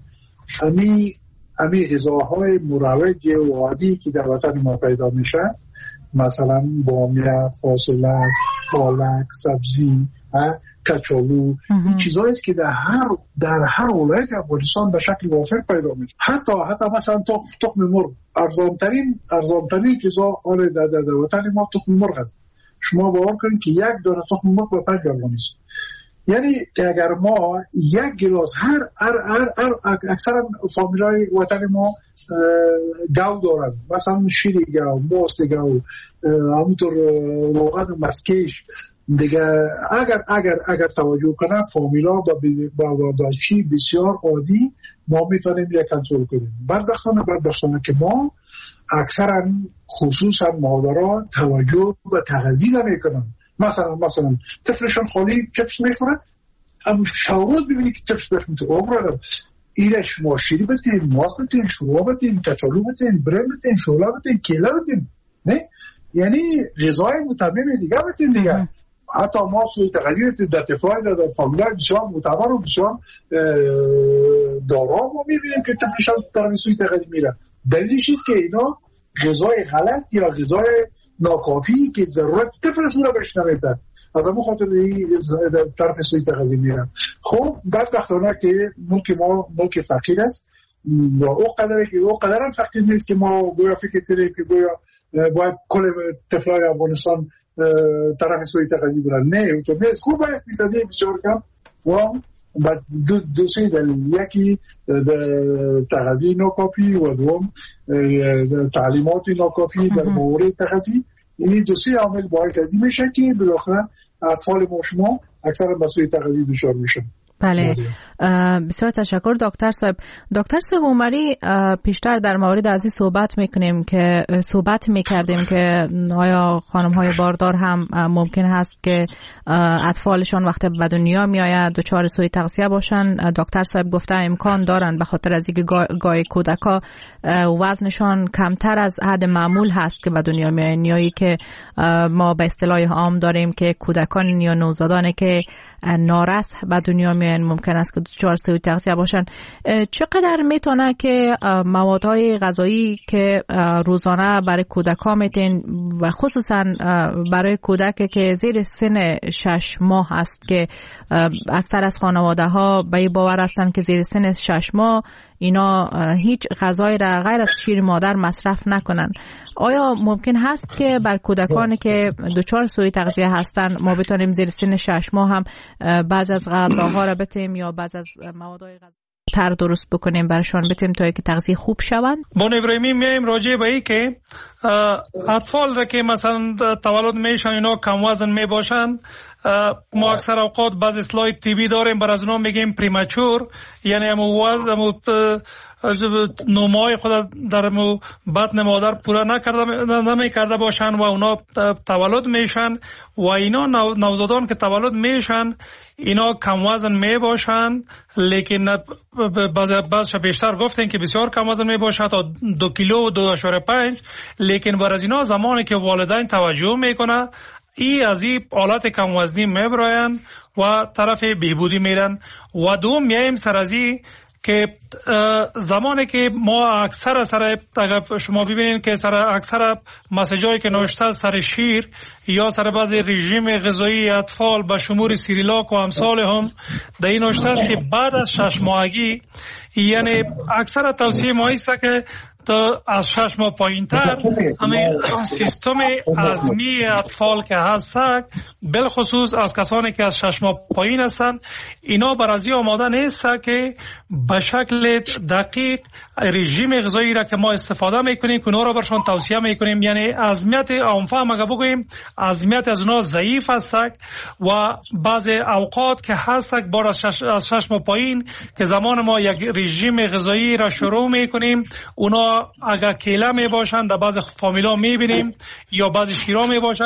Speaker 4: همین غذاهای مروج و عادی که در وطن ما پیدا میشه، مثلا بامیه، فاصله، پالک، سبزی، کچالو، این چیزایی است که در هر ولایت افغانستان به شکل وافر پیدا میشه. حتی مثلا تخم مرغ ارزانترین غذا آن در وطن ما تخم مرغ است. شما باور کنید که یک دانه تخم مرغ به 5 افغانی است. یعنی که اگر ما یک گلاس هر اکثرا فامیلای وطن ما گاو دارن، مثلا شیر گاو، ماست گاو، همونطور روغن مسکش دیگه. اگر توجه کنن فامیلا با چی بسیار عادی ما میتونیم یک کنترل کنیم. بدبختانه که ما اکثرا خصوصا مادرها توجه به تغذیه نمیکنن. مثلا طفلشون خالی چپس میخوره، اما شاورد ببینید که چپس بهش میتونه عمره ایره شما شیری بتین، ماست بتین، شوروا بتین، کچالو بتین، برنج بتین، شولا بتین، کیله بتین، نه؟ یعنی غذای متمم دیگه بتین دیگه. حتی ما سوی تغذیه در طفلان در فامیلای بسیار معتبر و بسیار دارا ما میبینیم که طفلشان در سوی تغذیه میره. دلیلش چیست که اینا غذای غلط یا غذای ناکافی که ضرورت طفلشون رو بهش نمیدن، از همون خاطر در طرف سوی تغذیه میرن. خب بدبختانه که ملک فقیر است و او قدر هم فقیر نیست که ما گویا فکر کنیم که گویا باید کل طفلای افغانستان طرف سوی تغذیه برن. نه اونطور نیست. خوب باید میزدی بسیار کم و دو سه دلیل، یکی تغذیه ناکافی و دوم تعلیمات ناکافی در مورد تغذیه. این دو سه عامل باعث میشه که بالاخره اطفال ما شما اکثرا به سوی تغذیه دچار میشن.
Speaker 2: بله، بسیار تشکر دکتر صاحب. دکتر صاحب عمری، پیشتر در مورد از این صحبت میکردیم که آیا خانم های باردار هم ممکن هست که اطفالشان وقتی به دنیا میآید دچار سوء تغذیه باشن. دکتر صاحب گفته امکان دارن به خاطر از اینکه گاهی کودکا وزنشان کمتر از حد معمول هست که به دنیا میآیند، یا که ما به اصطلاح عام داریم که کودکان یا نوزادانی که نارس به دنیا میان ممکن است که دچار سوء تغذیه باشن. چقدر میتونه که موادهای غذایی که روزانه برای کودکان میتین و خصوصا برای کودک که زیر سن 6 ماه است که اکثر از خانواده ها به این باور هستند که زیر سن 6 ماه اینا هیچ غذایی را غیر از شیر مادر مصرف نکنن، آیا ممکن هست که بر کودکانی که دچار سوء تغذیه هستند ما بتونیم زیر سن 6 ماه هم بعض از غذاها را بتیم یا بعض از موادهای غذایی درست بکنیم برشان بتیم تا که تغذیه خوب شوند؟
Speaker 5: بانو ابراهیمی میایم راجع به این که اطفال را که مثلا تولد میشن اینا کم وزن میباشن، ما اکثر اوقات بعض اسلاید تیبی داریم بر از اونا میگیم پریمچور، یعنی وزن نمای خود در بطن مادر پورا نمیکرده باشن و اونا تولد میشن و اینا نوزادان که تولد میشن اینا کم وزن میباشن، لیکن بعضش بیشتر گفتن که بسیار کم وزن میباشد تا 2 کیلو و 2.5، لیکن بر از اینا زمانی که والدین توجه میکنه از این حالت کم وزنی میبراین و طرف بهبودی میرن. و دوم میایم سر از این که زمانی که ما اکثر اگر شما ببینید که اکثر مسیجایی که نوشته سر شیر یا سر بعض رژیم غذایی اطفال به شمول سیریلاک و امثال هم در این نوشته است که بعد از 6 ماهگی، یعنی اکثر توصیه ما است که از 6 ماه پایین تر همه سیستم هضمی اطفال که هستند، بالخصوص از کسانی که از 6 ماه پایین هستند، اینا بر از این آماده نیست که به شکل دقیق رژیم غذایی را که ما استفاده میکنیم که اونا را برشان توصیه میکنیم، یعنی عظمیت آنفهم اگر بگوییم عظمیت از اونا ضعیف هستند و بعض اوقات که هستند بار از 6 ماه پایین که زمان ما یک رژیم غذایی را شروع میکنیم، اونا اگر کیله می باشن در بعض فامیلا می بینیم یا بعض شیرا می باشه،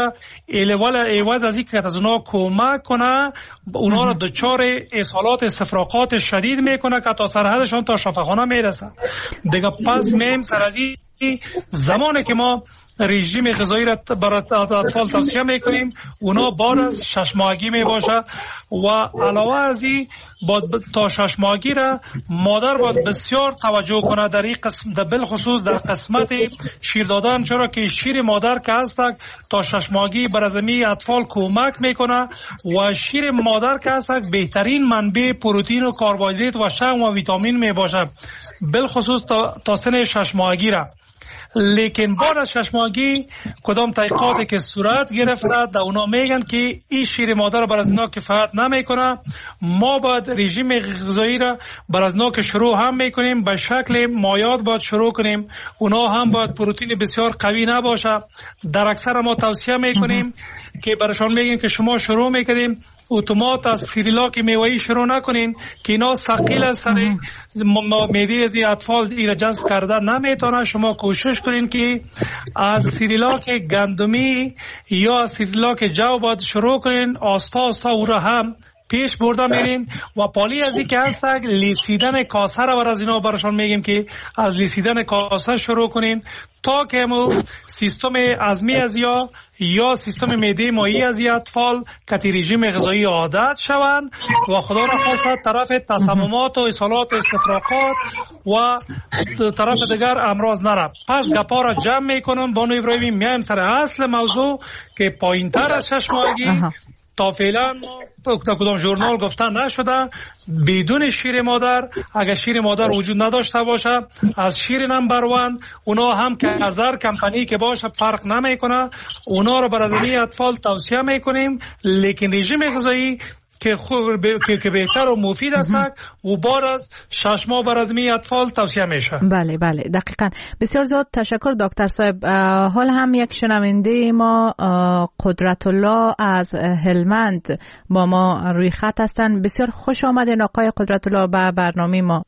Speaker 5: ایواز از این که از اونا کمک کنه اونا را دچار اسهالات استفراغات شدید میکنه که تا سرحدشان تا شفاخانه میرسه دیگه. پس میم سر از این زمانی که ما رژیم غذایی را برای اطفال توصیه میکنیم اونا بعد از 6 ماهگی می باشه و علاوه از این تا 6 ماهگی را مادر باید بسیار توجه کنه در این قسم، در بالخصوص در قسمت شیر دادن، چرا که شیر مادر که هست تا 6 ماهگی بر زمین اطفال کمک میکنه و شیر مادر که هست بهترین منبع پروتئین و کربوهیدرات و شحم و ویتامین می باشه، بالخصوص تا سن 6 ماهگی را. لیکن بعد از 6 ماهگی کدام تحقیقاتی که صورت گرفته در اونا میگن که این شیر مادر بر از اینا کفایت نمیکنه، ما باید رژیم غذایی را بر از اینا که شروع هم میکنیم به شکل مایعات باید شروع کنیم، اونا هم باید پروتئین بسیار قوی نباشه. در اکثر ما توصیه میکنیم که برشان میگیم که شما شروع میکنیم اتومات از سیریلاک میوه‌ای شروع نکنین که اینا ثقیل است، معده از اطفال ایرا جذب کرده نمیتونه. شما کوشش کنین که از سیریلاک گندمی یا از سیریلاک جو باید شروع کنین، آستا آستا او را هم پیش برده میرین و پالی از این که هست لیسیدن کاسه را از اینا برشان میگیم که از لیسیدن کاسه شروع کنین تا که سیستم هضمی از یا سیستم معده مایع از اطفال که رژیم غذایی عادت شوند و خدا را خواست طرف تسممات و اسهالات استفراغات و طرف دیگر امراض نره. پس گپا را جمع میکنم بانو ابراهیمی، میایم سر اصل موضوع که پایین تر از 6 ماهگی تا فعلا کدام ژورنال گفته نشده بدون شیر مادر، اگر شیر مادر وجود نداشته باشه از شیر نمبر 1 اونا هم که از هر کمپانی که باشه فرق نمیکنه، اونا رو برای اطفال توصیه میکنیم. لیکن رژیم غذایی که بهتر و مفید است و بار از 6 ماه بر از می اطفال توصیه میشه.
Speaker 2: بله بله دقیقاً. بسیار زیاد تشکر دکتر صاحب. حال هم یک شنونده ما قدرت الله از هلمند با ما روی خط هستن. بسیار خوش آمدین آقای قدرت الله به برنامه ما.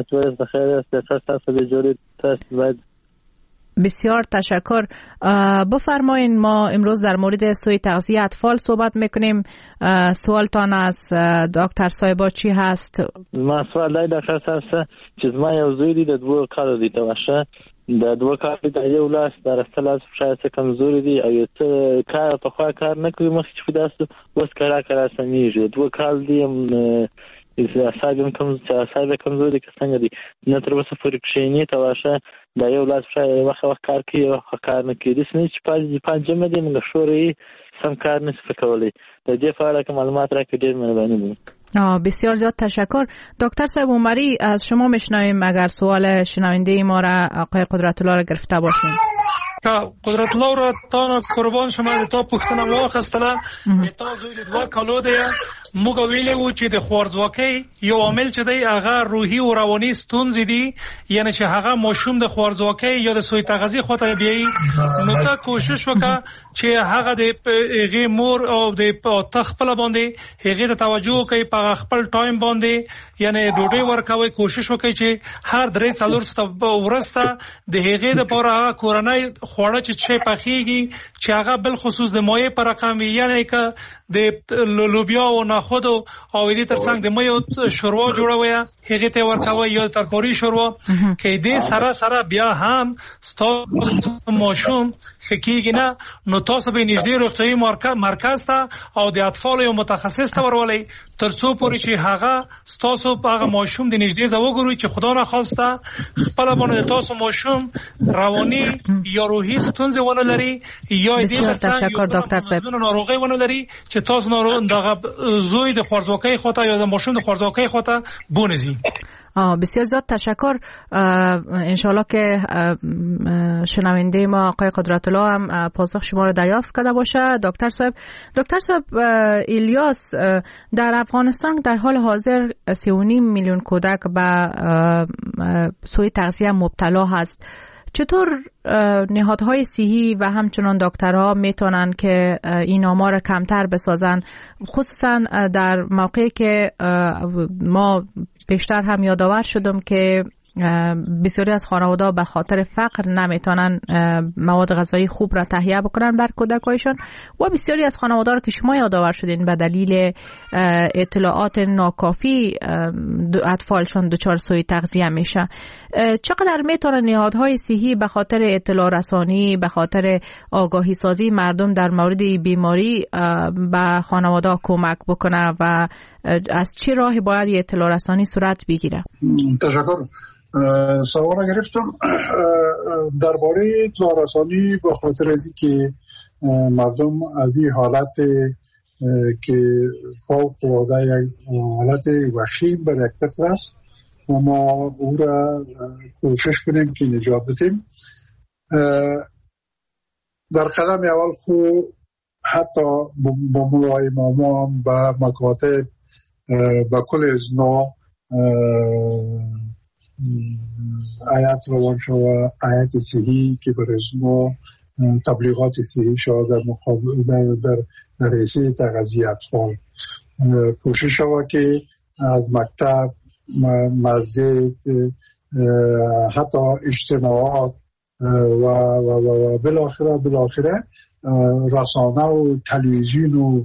Speaker 2: بسیار تشکر. بفرمایین، ما امروز در مورد سوء تغذیه اطفال صحبت میکنیم. سوالتان از دکتر صاحبا چی هست؟
Speaker 6: ما سوال دکتر صاحب چې ما یو زوی دی د 2 کالو دی ته واشه د 2 کالو د یو لاس درسته لاس شاید کمزوري دی او ته کار په خوا کار نه کوي مخکې چې داسې وس کارا سمېږي 2 کال دی اعصاب کمزوري کې څنګه دي نه تر اوسه پورې کښېني ته واشه دا یو لاس شاید وخت کار کوي او کار نه کوي داسې نه چې پنځمه دی موږ شوري سم کار نشي کولای. د دې په اړه معلومات راکړئ ډېر مهرباني.
Speaker 2: بسیار زیاد تشکر. دکتر صاحب عمری از شما میشنویم اگر سوال شنونده ما را آقای قدرت الله را گرفته باشیم.
Speaker 5: قدرت الله را تا قربان شما تا پښتنه واخستله تا زوی 2 کالو دی موږ ویلې و چې د خوارځواکۍ یو عامل چې دی هغه روحي او رواني ستونزې دي، یعنی چې هغه ماشوم د خوارځواکۍ یا د سوء تغذیه خاطر بیایي. نو تا کوشش وکړه چې هغه د هغې مور او د خپل باندې هغې ته توجه کوي په خپل ټایم باندې، یعنی ډوډۍ ورکوي. کوشش وکړي چې هر 3-4 ساعته ورسته د هغې لپاره هغه کورنۍ خواړه چې پخېږي چې هغه بل خصوص د مایع پر رقم وي، یعنی که د لوبیا او نخود او دې ترڅنګ د مایع شوروا جوړوي هغه ته ورکوي یا ترکاری شوروا کې دې سره بیا هم ستاسو ماشوم خکېږي نه. نو تاسو به نږدې روغتیايي مرکز ته او د اطفال یو متخصص ته ورولئ ترڅو پورې چې هغه ستاسو هغه ماشوم د نږدې ځای وګوري چې خدا نخواسته خپل باندې تاسو ماشوم رواني یا روحي ستونزې ونه لري یا
Speaker 2: دې تشکر دکتر صاحب
Speaker 5: ناروغي ونه لري چې تاسو دغه زوی د خوارځواکۍ خاطر یا د ماشوم د خوارځواکۍ خاطر بونزي.
Speaker 2: بسیار زیاد تشکر. انشالله که شنونده ما آقای قدرت الله هم پاسخ شما رو دریافت کرده باشه. دکتر صاحب الیاس، در افغانستان در حال حاضر 3.5 میلیون کودک به سوء تغذیه مبتلا هست. چطور نهادهای صحی و همچنان دکترها میتونن که این آمار کمتر بسازن، خصوصا در موقعی که ما بیشتر هم یادآور شدم که بسیاری از خانواده‌ها به خاطر فقر نمیتونن مواد غذایی خوب را تهیه بکنن بر کودکایشان و بسیاری از خانواده‌ها که شما یادآور شدین به دلیل اطلاعات ناکافی اطفالشان دچار سوء تغذیه میشه. چقدر میتونن نهادهای صحی به خاطر اطلاع رسانی، به خاطر آگاهی سازی مردم در مورد بیماری به خانواده‌ها کمک بکنه و از چه راهی باید اطلاع رسانی صورت بگیره؟
Speaker 4: تشکر. سوال گرفتم درباره اطلاع رسانی به خاطر از اینکه مردم از این حالت که فوق العاده یک حالت وخیم بر یک طفل است و ما او را کوشش کنیم که نجات بدیم. در قدم اول خود حتی با مولای امامان و مکاتب با کل ازنا آیت روانشنوا آیت صحی که برای ازنا تبلیغات صحی شد در رسید تغذیه اطفال کوشش شود که از مکتب، مسجد، حتی اجتماعات و بالاخره رسانه و تلویزیون و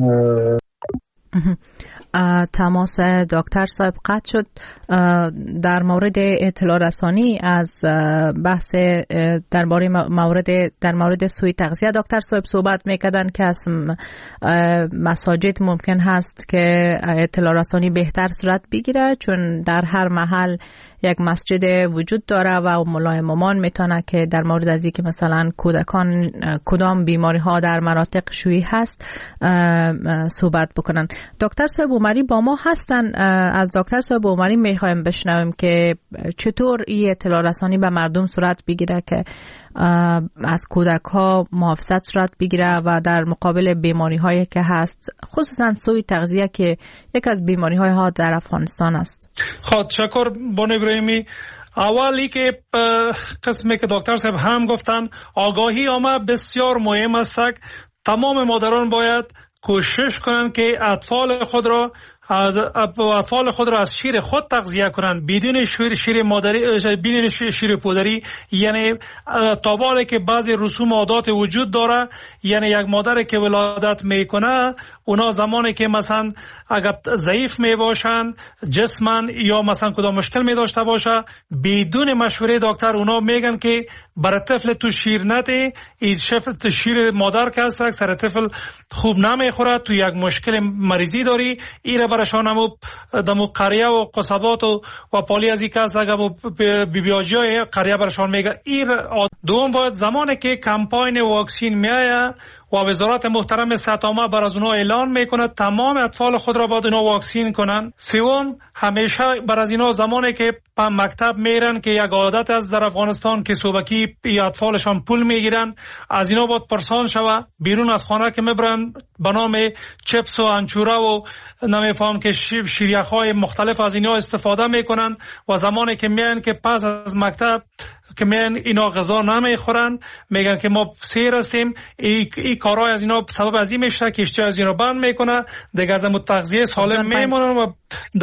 Speaker 2: تماس دکتر صاحب قطع شد. در مورد اطلاع رسانی از بحث در مورد سوء تغذیه دکتر صاحب صحبت میکردن که از مساجد ممکن هست که اطلاع رسانی بهتر صورت بگیره، چون در هر محل یک مسجد وجود داره و مولای امامان میتونه که در مورد از اینکه مثلا کودکان کدام بیماری ها در مناطق شیوع هست صحبت بکنن. دکتر صاحب عمری با ما هستن. از دکتر صاحب عمری میخوایم بشنویم که چطور این اطلاع رسانی به مردم صورت بگیره که از کودک ها محافظت صورت بگیره و در مقابل بیماری هایی که هست، خصوصا سوء تغذیه که یک از بیماری های ها در افغانستان است؟
Speaker 5: خب تشکر بانو ابراهیمی. اولی که قسمی که دکتر صاحب هم گفتن، آگاهی عامه بسیار مهم است. تمام مادران باید کوشش کنند که اطفال خود را از شیر خود تغذیه کنند، بدون شیر مادری، بدون شیر پودری. یعنی تاباله که بعضی رسوم و عادات وجود داره، یعنی یک مادر که ولادت میکنه، اونا زمانی که مثلا اگر ضعیف می باشن جسمن یا مثلا کدام مشکل می داشته باشه، بدون مشوره دکتر اونا میگن که برای طفل تو شیر نده، این شیر مادر که هست سر طفل خوب نمیخوره، تو یک مشکل مریضی داری. ایره برشان همو دمو قریه و قصبات و پالی از این که هست اگر بیبیاجی های قریه برشان میگه. دوم باید زمانی که کمپاین واکسین میایه و وزارت محترم صحت عامه بر از اونها اعلان میکنه تمام اطفال خود را باید اونها واکسین کنن. سوم، همیشه بر از اینا زمانی که به مکتب میرن که یک عادت از در افغانستان که صبحی اطفالشان پول میگیرن، از اینا باید پرسان شوه. بیرون از خانه که میبرن به نام چپس و انچوره و نمیفهم که شیریخ‌های مختلف از اینا استفاده میکنن و زمانی که میان که پس از مکتب که میان اینا غذا نمیخورن، میگن که ما سیر هستیم. این کارهای از اینا سبب از این میشه که اشتها از اینا بند میکنه، دیگه از تغذیه سالم میمونن و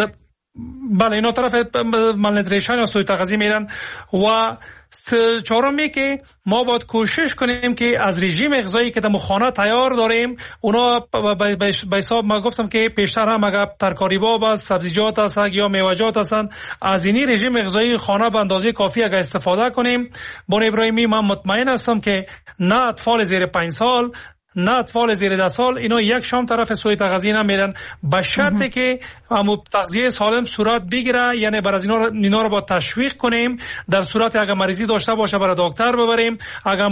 Speaker 5: بله اینا طرف مالنوتریشن یا سوء تغذیه میرن. و چهارمی که ما باید کوشش کنیم که از رژیم غذایی که در خانه تیار داریم، اونا به حساب ما گفتم که پیشتر هم اگر ترکاری باب است، سبزیجات است یا میوه‌جات هستن، از این رژیم غذایی خانه به اندازه کافی اگر استفاده کنیم، بانو ابراهیمی من مطمئن هستم که نه اطفال زیر 5 سال نه اطفال زیر 10 سال اینا یک شام طرف سوء تغذیه نمیرن، به شرطی که تغذیه سالم صورت بگیره. یعنی بر از اینا رو با تشویق کنیم، در صورت اگر مریضی داشته باشه برای دکتر ببریم، اگر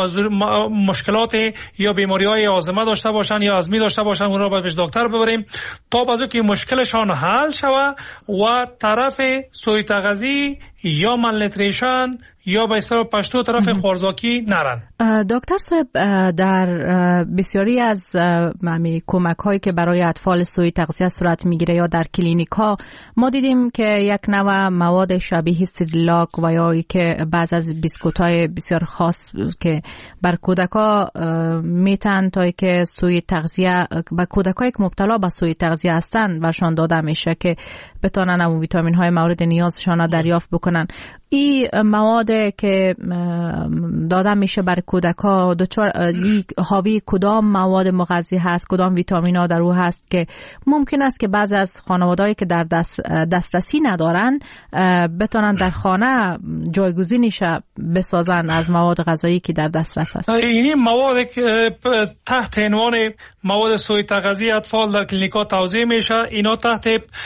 Speaker 5: مشکلات یا بیماری‌های آزمه داشته باشن یا ازمی داشته باشن اونا رو به دکتر ببریم تا بعد که مشکلشان حل شوه و طرف سوء تغذیه یا مالنوتریشن یا به اصطلاح پشتو طرف خوارزاکی نرن.
Speaker 2: دکتر صاحب، در بسیاری از کمک هایی که برای اطفال سوء تغذیه صورت میگیره یا در کلینیک ها ما دیدیم که یک نوع مواد شبیه سریلاک و یا که بعض از بیسکوت های بسیار خاص که بر کودک ها میتن تا که سوء تغذیه و کودک هایی که مبتلا به سوء تغذیه هستن برشان داده میشه که بتونن اون ویتامین های مورد نیازشان دریافت بکنن. این مواد که داده میشه برای کودک ها حاوی کدام مواد مغذی هست، کدام ویتامین ها در او هست که ممکن است که بعضی از خانواده‌ای که در دسترسی ندارن بتونن در خانه جایگزینش بسازن از مواد غذایی که در دسترس هست.
Speaker 5: این مواد تحت عنوان مواد سوء تغذیه اطفال در کلینیک‌ها توزیع میشه، اینا تحت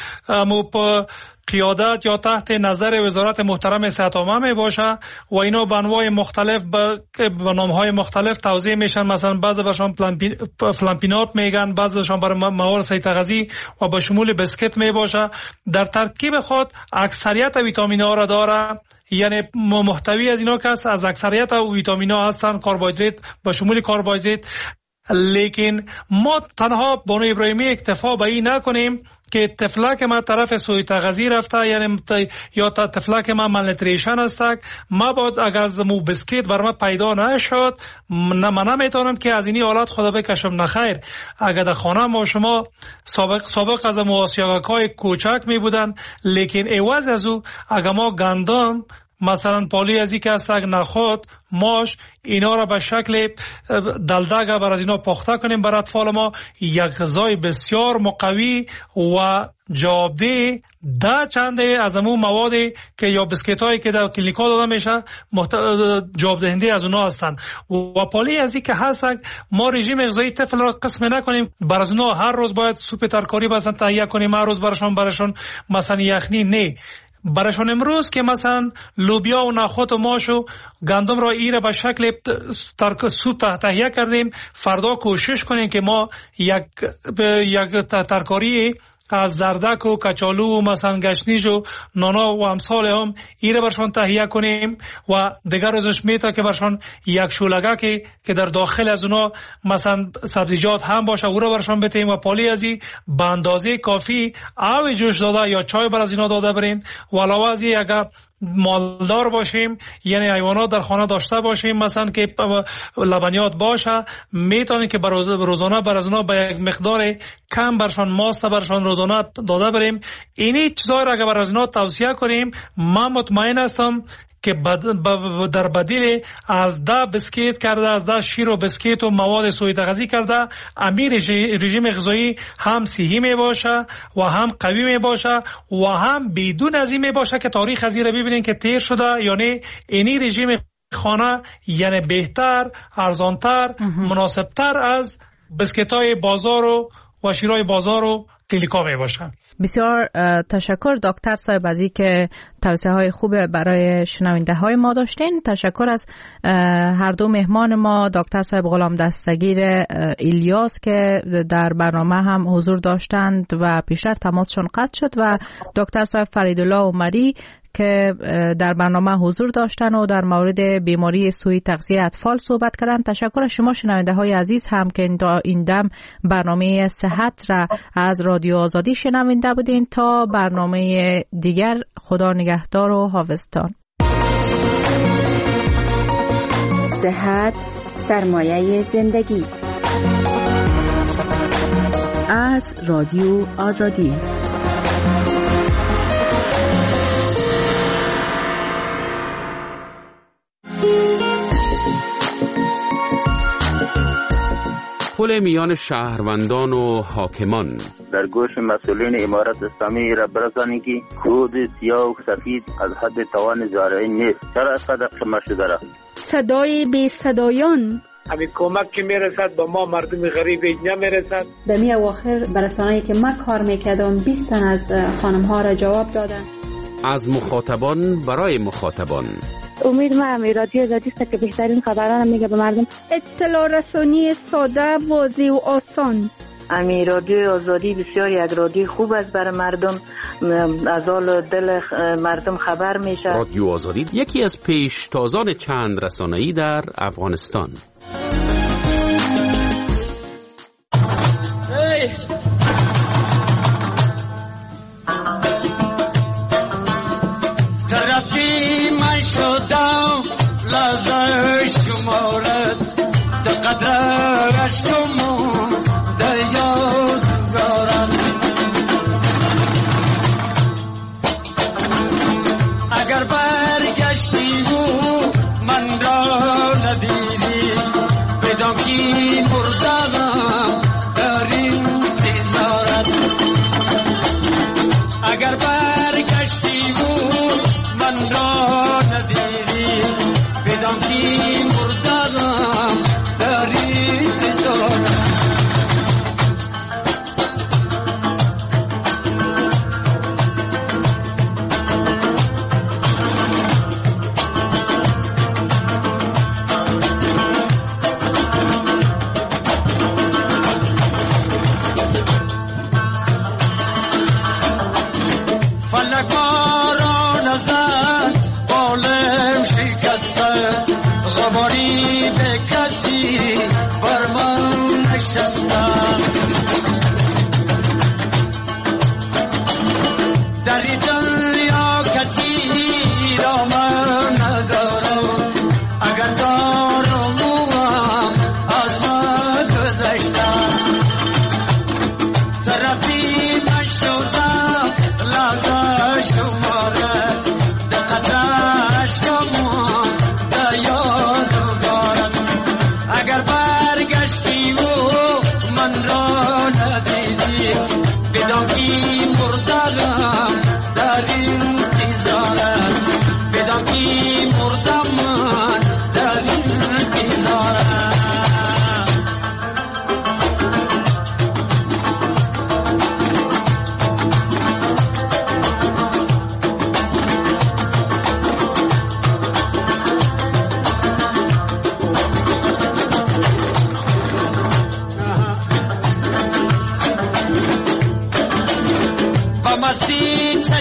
Speaker 5: قیادت یا تحت نظر وزارت محترم صحت عامه می باشه و اینا به انواع مختلف به نام‌های مختلف توزیع میشن. مثلا بعضی برشان فلامپینات میگن، بعضیشان برای مواد سوء تغذیه و به شمول بسکت می باشه. در ترکیب خود اکثریت ویتامین ها را داره، یعنی محتوی از اینا که از اکثریت ویتامین ها هستن، کربوهیدرات به شمول کربوهیدرات. لیکن ما تنها بانو ابراهیمی اکتفا به این نکنیم که طفلک ما طرف سوء تغذیه رفته، یعنی یا طفلک ما مالنوتریشن است، ما باید اگر از مو بسکیت بر ما پیدا نشد من نمیتونم که از اینی حالات خدا بکشم. نخیر، اگر در خانه ما شما سابق از مو آسیاگاکای کوچک می بودن، لیکن عوض از او اگر ما گندم مثلا پالی ازی که هست نخود ماش اینا را به شکل دلدگه بر از اینا پخته کنیم برای اطفال ما، یک غذای بسیار مقوی و جوابده ده چنده از امون موادی که یا بسکیت هایی که در کلینیک ها داده میشه جواب دهنده از اونا هستن. و پالی ازی که هست ما رژیم غذایی طفل را قسم نکنیم، بر از اونا هر روز باید سوپ ترکاری مثلا تهیه کنیم، هر روز برشان مثلا یخنی نه، برشان امروز که مثلا لوبیا و نخود و ماش و گندم را ایره به شکل سوپ تهیه کردیم، فردا کوشش کنیم که ما یک ترکاری از زردک و کچالو و مثلا گشنیج و نانا و امثال هم ایره برشان تهیه کنیم و دیگر روزش میتا که برشان یک شولگه که در داخل از اونا مثلا سبزیجات هم باشه او را برشان بتیم و پالی ازی به اندازه کافی آب جوش داده یا چای بر از اینا داده برین و علاوه از این اگر مالدار باشیم یعنی حیوانات در خانه داشته باشیم مثلا که لبنیات باشه میتونیم که روزانه بر از اونا به یک مقدار کم برشان ماست برشان روزانه داده بریم. اینی چیزایی را اگر بر از اینا توصیه کنیم من مطمئن هستم که در بدیل از 10 بسکیت کرده از 10 شیر و بسکیت و مواد سوء تغذیه کرده امیر رژیم غذایی هم صحی می باشه و هم قوی می باشه و هم بدون از این می باشه که تاریخ از این را ببینین که تیر شده یعنی اینی رژیم خانه یعنی بهتر ارزانتر مناسبتر از بسکیت های بازار و شیرهای بازار و تیلیکا می باشه.
Speaker 2: بسیار تشکر دکتر صاحب از اینکه توصیه های خوب برای شنونده های ما داشتین. تشکر از هر دو مهمان ما دکتر صاحب غلام دستگیر الیاس که در برنامه هم حضور داشتند و پیشتر تماسشون قطع شد و دکتر صاحب فریدالله عمری که در برنامه حضور داشتن و در مورد بیماری سوء تغذیه اطفال صحبت کردن. تشکر از شما شنونده های عزیز هم که این دم برنامه صحت را از رادیو آزادی شنونده بودین. تا برنامه دیگر خدا نگهدار و حافظتان.
Speaker 1: صحت سرمایه زندگی از رادیو آزادی.
Speaker 7: پل میان شهروندان و حاکمان
Speaker 8: در گوش مسئولین امارت اسلامی را برسانید که کود سیاه و سفید از حد توان زارعین نیست. چرا اسقدر خمه شده را؟
Speaker 9: صدای بی صدایان
Speaker 10: همین کمک که میرسد با ما مردم غریب نمیرسد.
Speaker 9: در می اواخر برسانه‌ای که من کار میکردم 20 تن از خانم ها را جواب دادن.
Speaker 7: از مخاطبان برای مخاطبان.
Speaker 11: امید ما رادیو آزادی است که بهترین خبران میگه به مردم.
Speaker 9: اطلاع رسانی ساده، واضح و آسان.
Speaker 12: رادیو آزادی بسیار یک رادیو خوب است برای مردم، از حال دل مردم خبر میشه.
Speaker 7: رادیو آزادی یکی از پیشتازان چند رسانه‌ای در افغانستان.
Speaker 13: طرفی من شدم لازش شمارد در قدرش کمون در یاد دارم. اگر برگشتی و من را ندیدی بدان که مردم در انتظارت. اگر برگشتی و من را ندیدی بدان که مردم در انتظارت. غباری به کسی بر من نشستم. در دنیا کسی را من ندارم، اگر دارم موام از من گذشتم. طرفی من شدم لحظه شماره در قدرش کمون یاد دارم. اگر برگشتی و من را ندیدی بدان که مردم در انتظارم. بدان که مردم من در انتظارم.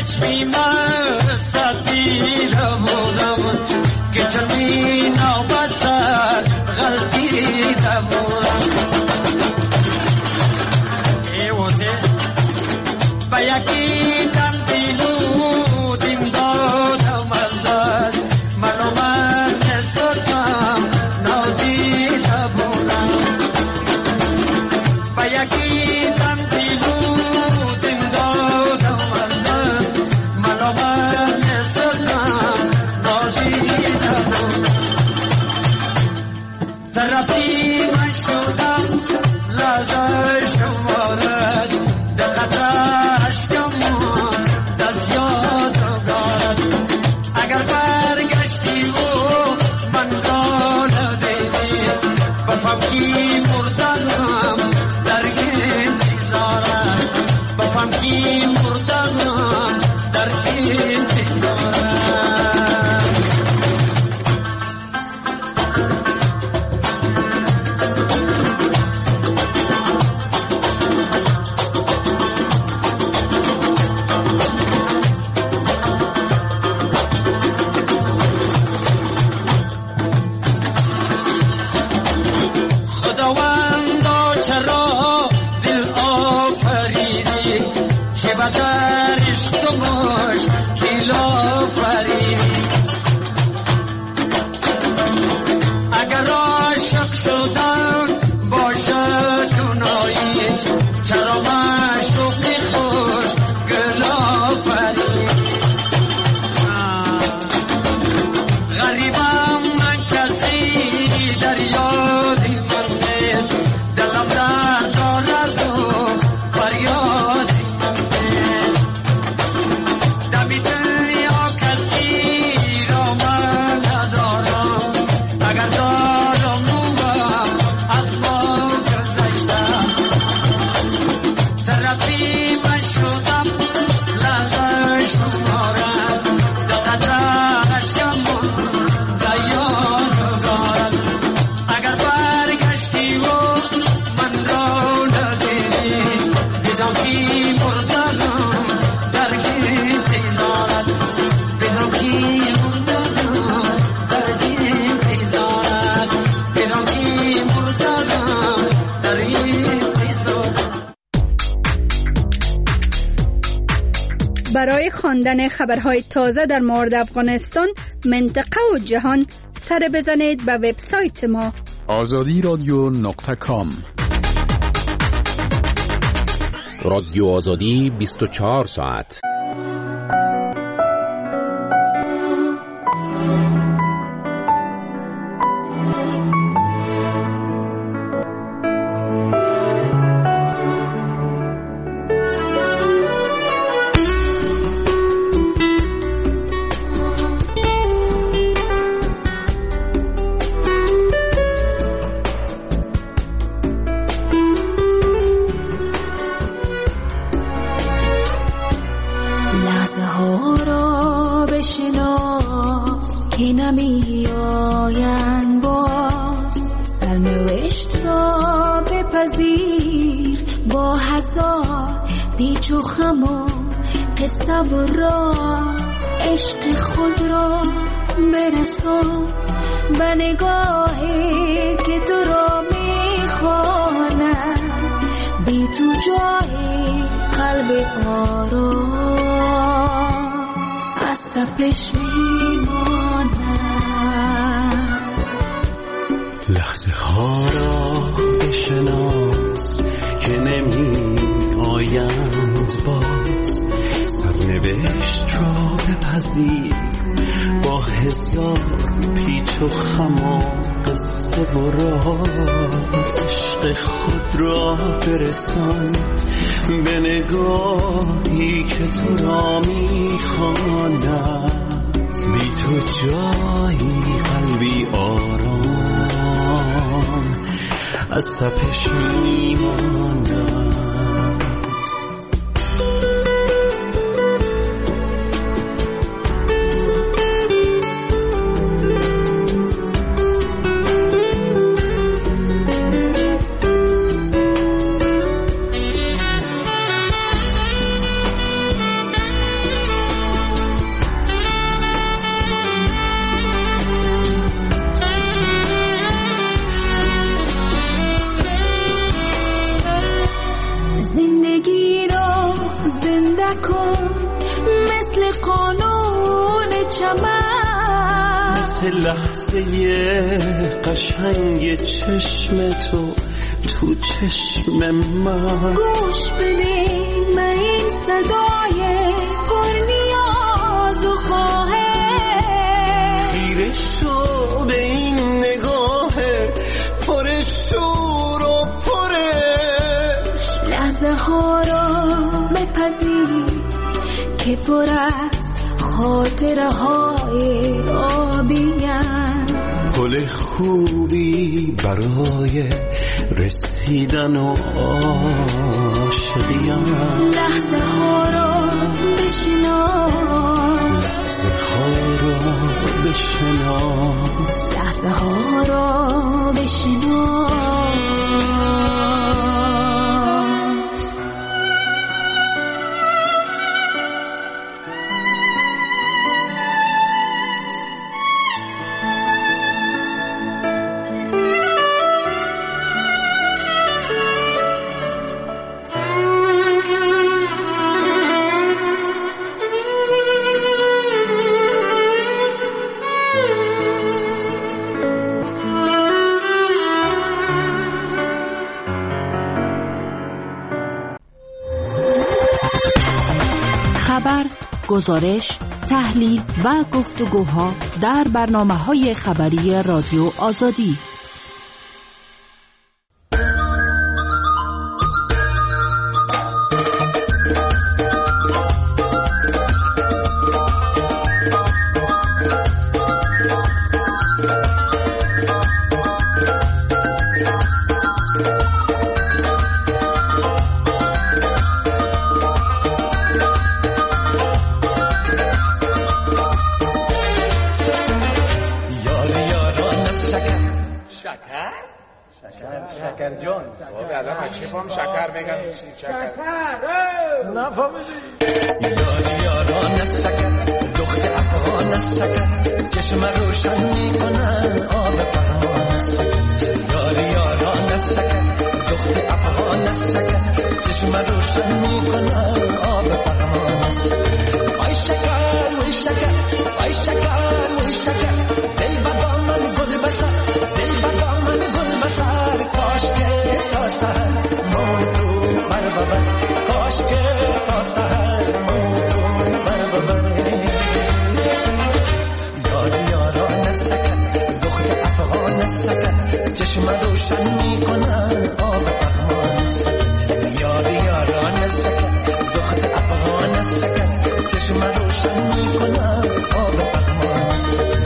Speaker 13: چشمی مستطیل بودم که چنین نوبسر غلطی دبودم ایوزه با یکی دم دیلودیم دادم از دست منو من نسوتم نادیده بودم با یکی دم دیلودیم دادم از دست منو من نسوتم نادیده بودم طرفی من شدم لحظه شمارد دقت عشقم دست یاد دارد اگر برگشتی و من را ندیدی بفهم کی مردنم در انتظارم بفهم کی مردنم در انتظارم در عشق تو مشکل آفریدی اگر عاشق شدن باشد دنایی چرا معشوقی خوش گل آفریدی غریبم من کسی در یادی من نیست دلم درد دارد و فریاد
Speaker 14: برای خواندن خبرهای تازه در مورد افغانستان، منطقه و جهان سر بزنید به وبسایت ما
Speaker 15: azadiradio.com.
Speaker 7: رادیو آزادی 24 ساعت.
Speaker 16: پیچ و خم و قصه و راز عشق خود را برسان به نگاهی که تو را میخواند بی تو جای قلب آرام از تپش میماند.
Speaker 17: لحظه ها را بشناس که نمی آیند باز، سرنوشت را بپذیر با هزار پیچ و خم و قصه و راز. عشق خود را برسان به نگاهی که تو را میخواند بی تو جایی قلبی آرام از تپش میماند. واسه لحظه قشنگ چشم تو چشم من.
Speaker 16: گوش بده من این صدای پر نیاز و خواهش،
Speaker 17: خیره شو به این نگاه پر شور و پرش.
Speaker 16: لحظه ها را بپذیر که پر از خاطره های آبیم،
Speaker 17: پل خوبی برای رسیدن و عاشقیم.
Speaker 16: لحظه ها را بشناس،
Speaker 17: لحظه ها را بشناس،
Speaker 16: لحظه ها را بشناس.
Speaker 1: گزارش، تحلیل و گفتگوها در برنامه‌های خبری رادیو آزادی.
Speaker 15: شکر جان الان چیفام شکر بگم شکر نفهمیدی
Speaker 17: یاران شکر دخت افغان شکر چشم روشن میکنن آب پهمان شکر. یاران شکر دخت افغان شکر چشم روشن میکنن آب پهمان شکر. وای شکر وای شکر وای شکر وای شکر دل با من گل بسر، دل با من گل بسر. کاش که تا سحر موتو بر ببر، کاش که تا سحر موتو بر ببر. یاران شکر دخت افغان شکر چشم روشن میکنن آب پهمان شکر. یاران شکر دخت افغان شکر چشم روشن میکنن آب پهمان شکر.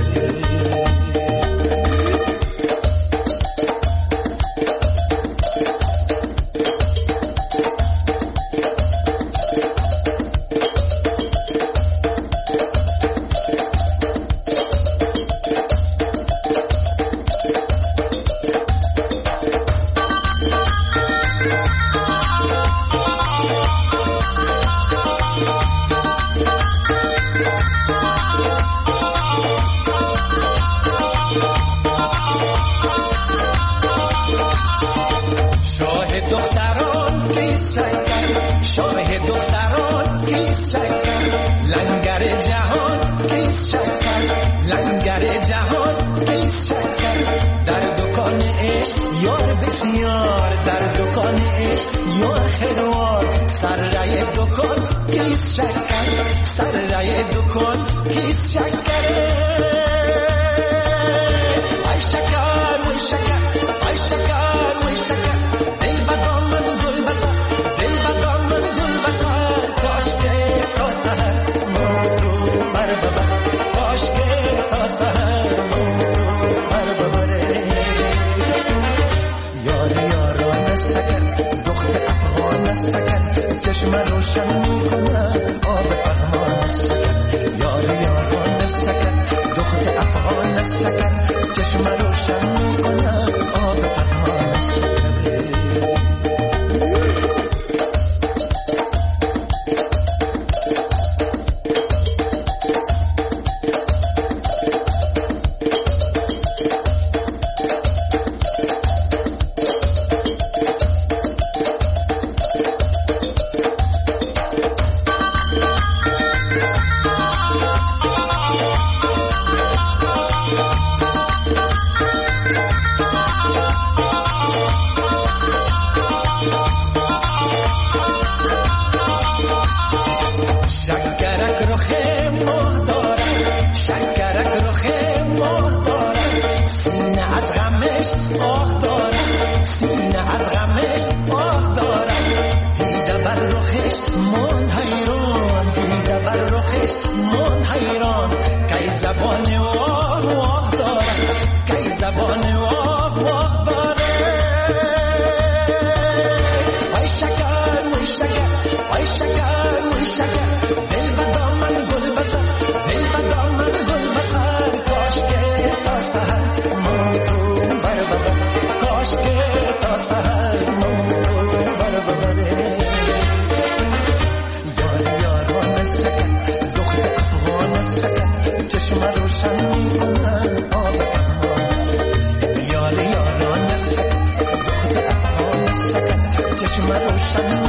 Speaker 17: غمش آه دارم، سینه از غمش آه دارم، دیده بر رخش من حیران، دیده بر رخش من حیران، کی زبان واه واه دارم، کی زبان واه واه دارم. وای شکر وای شکر وای شکر وای شکر، دل به دامن گل بسر، دل به دامن گل بسر، کاش که تا سحر من تو بر ببر، کاش که تا سحر من تو بر ببره. یار یاران سکر دختر افغان سکر، چشم روشن میکنن آب یار یاران سکر دختر افغان سکر، چشم روشن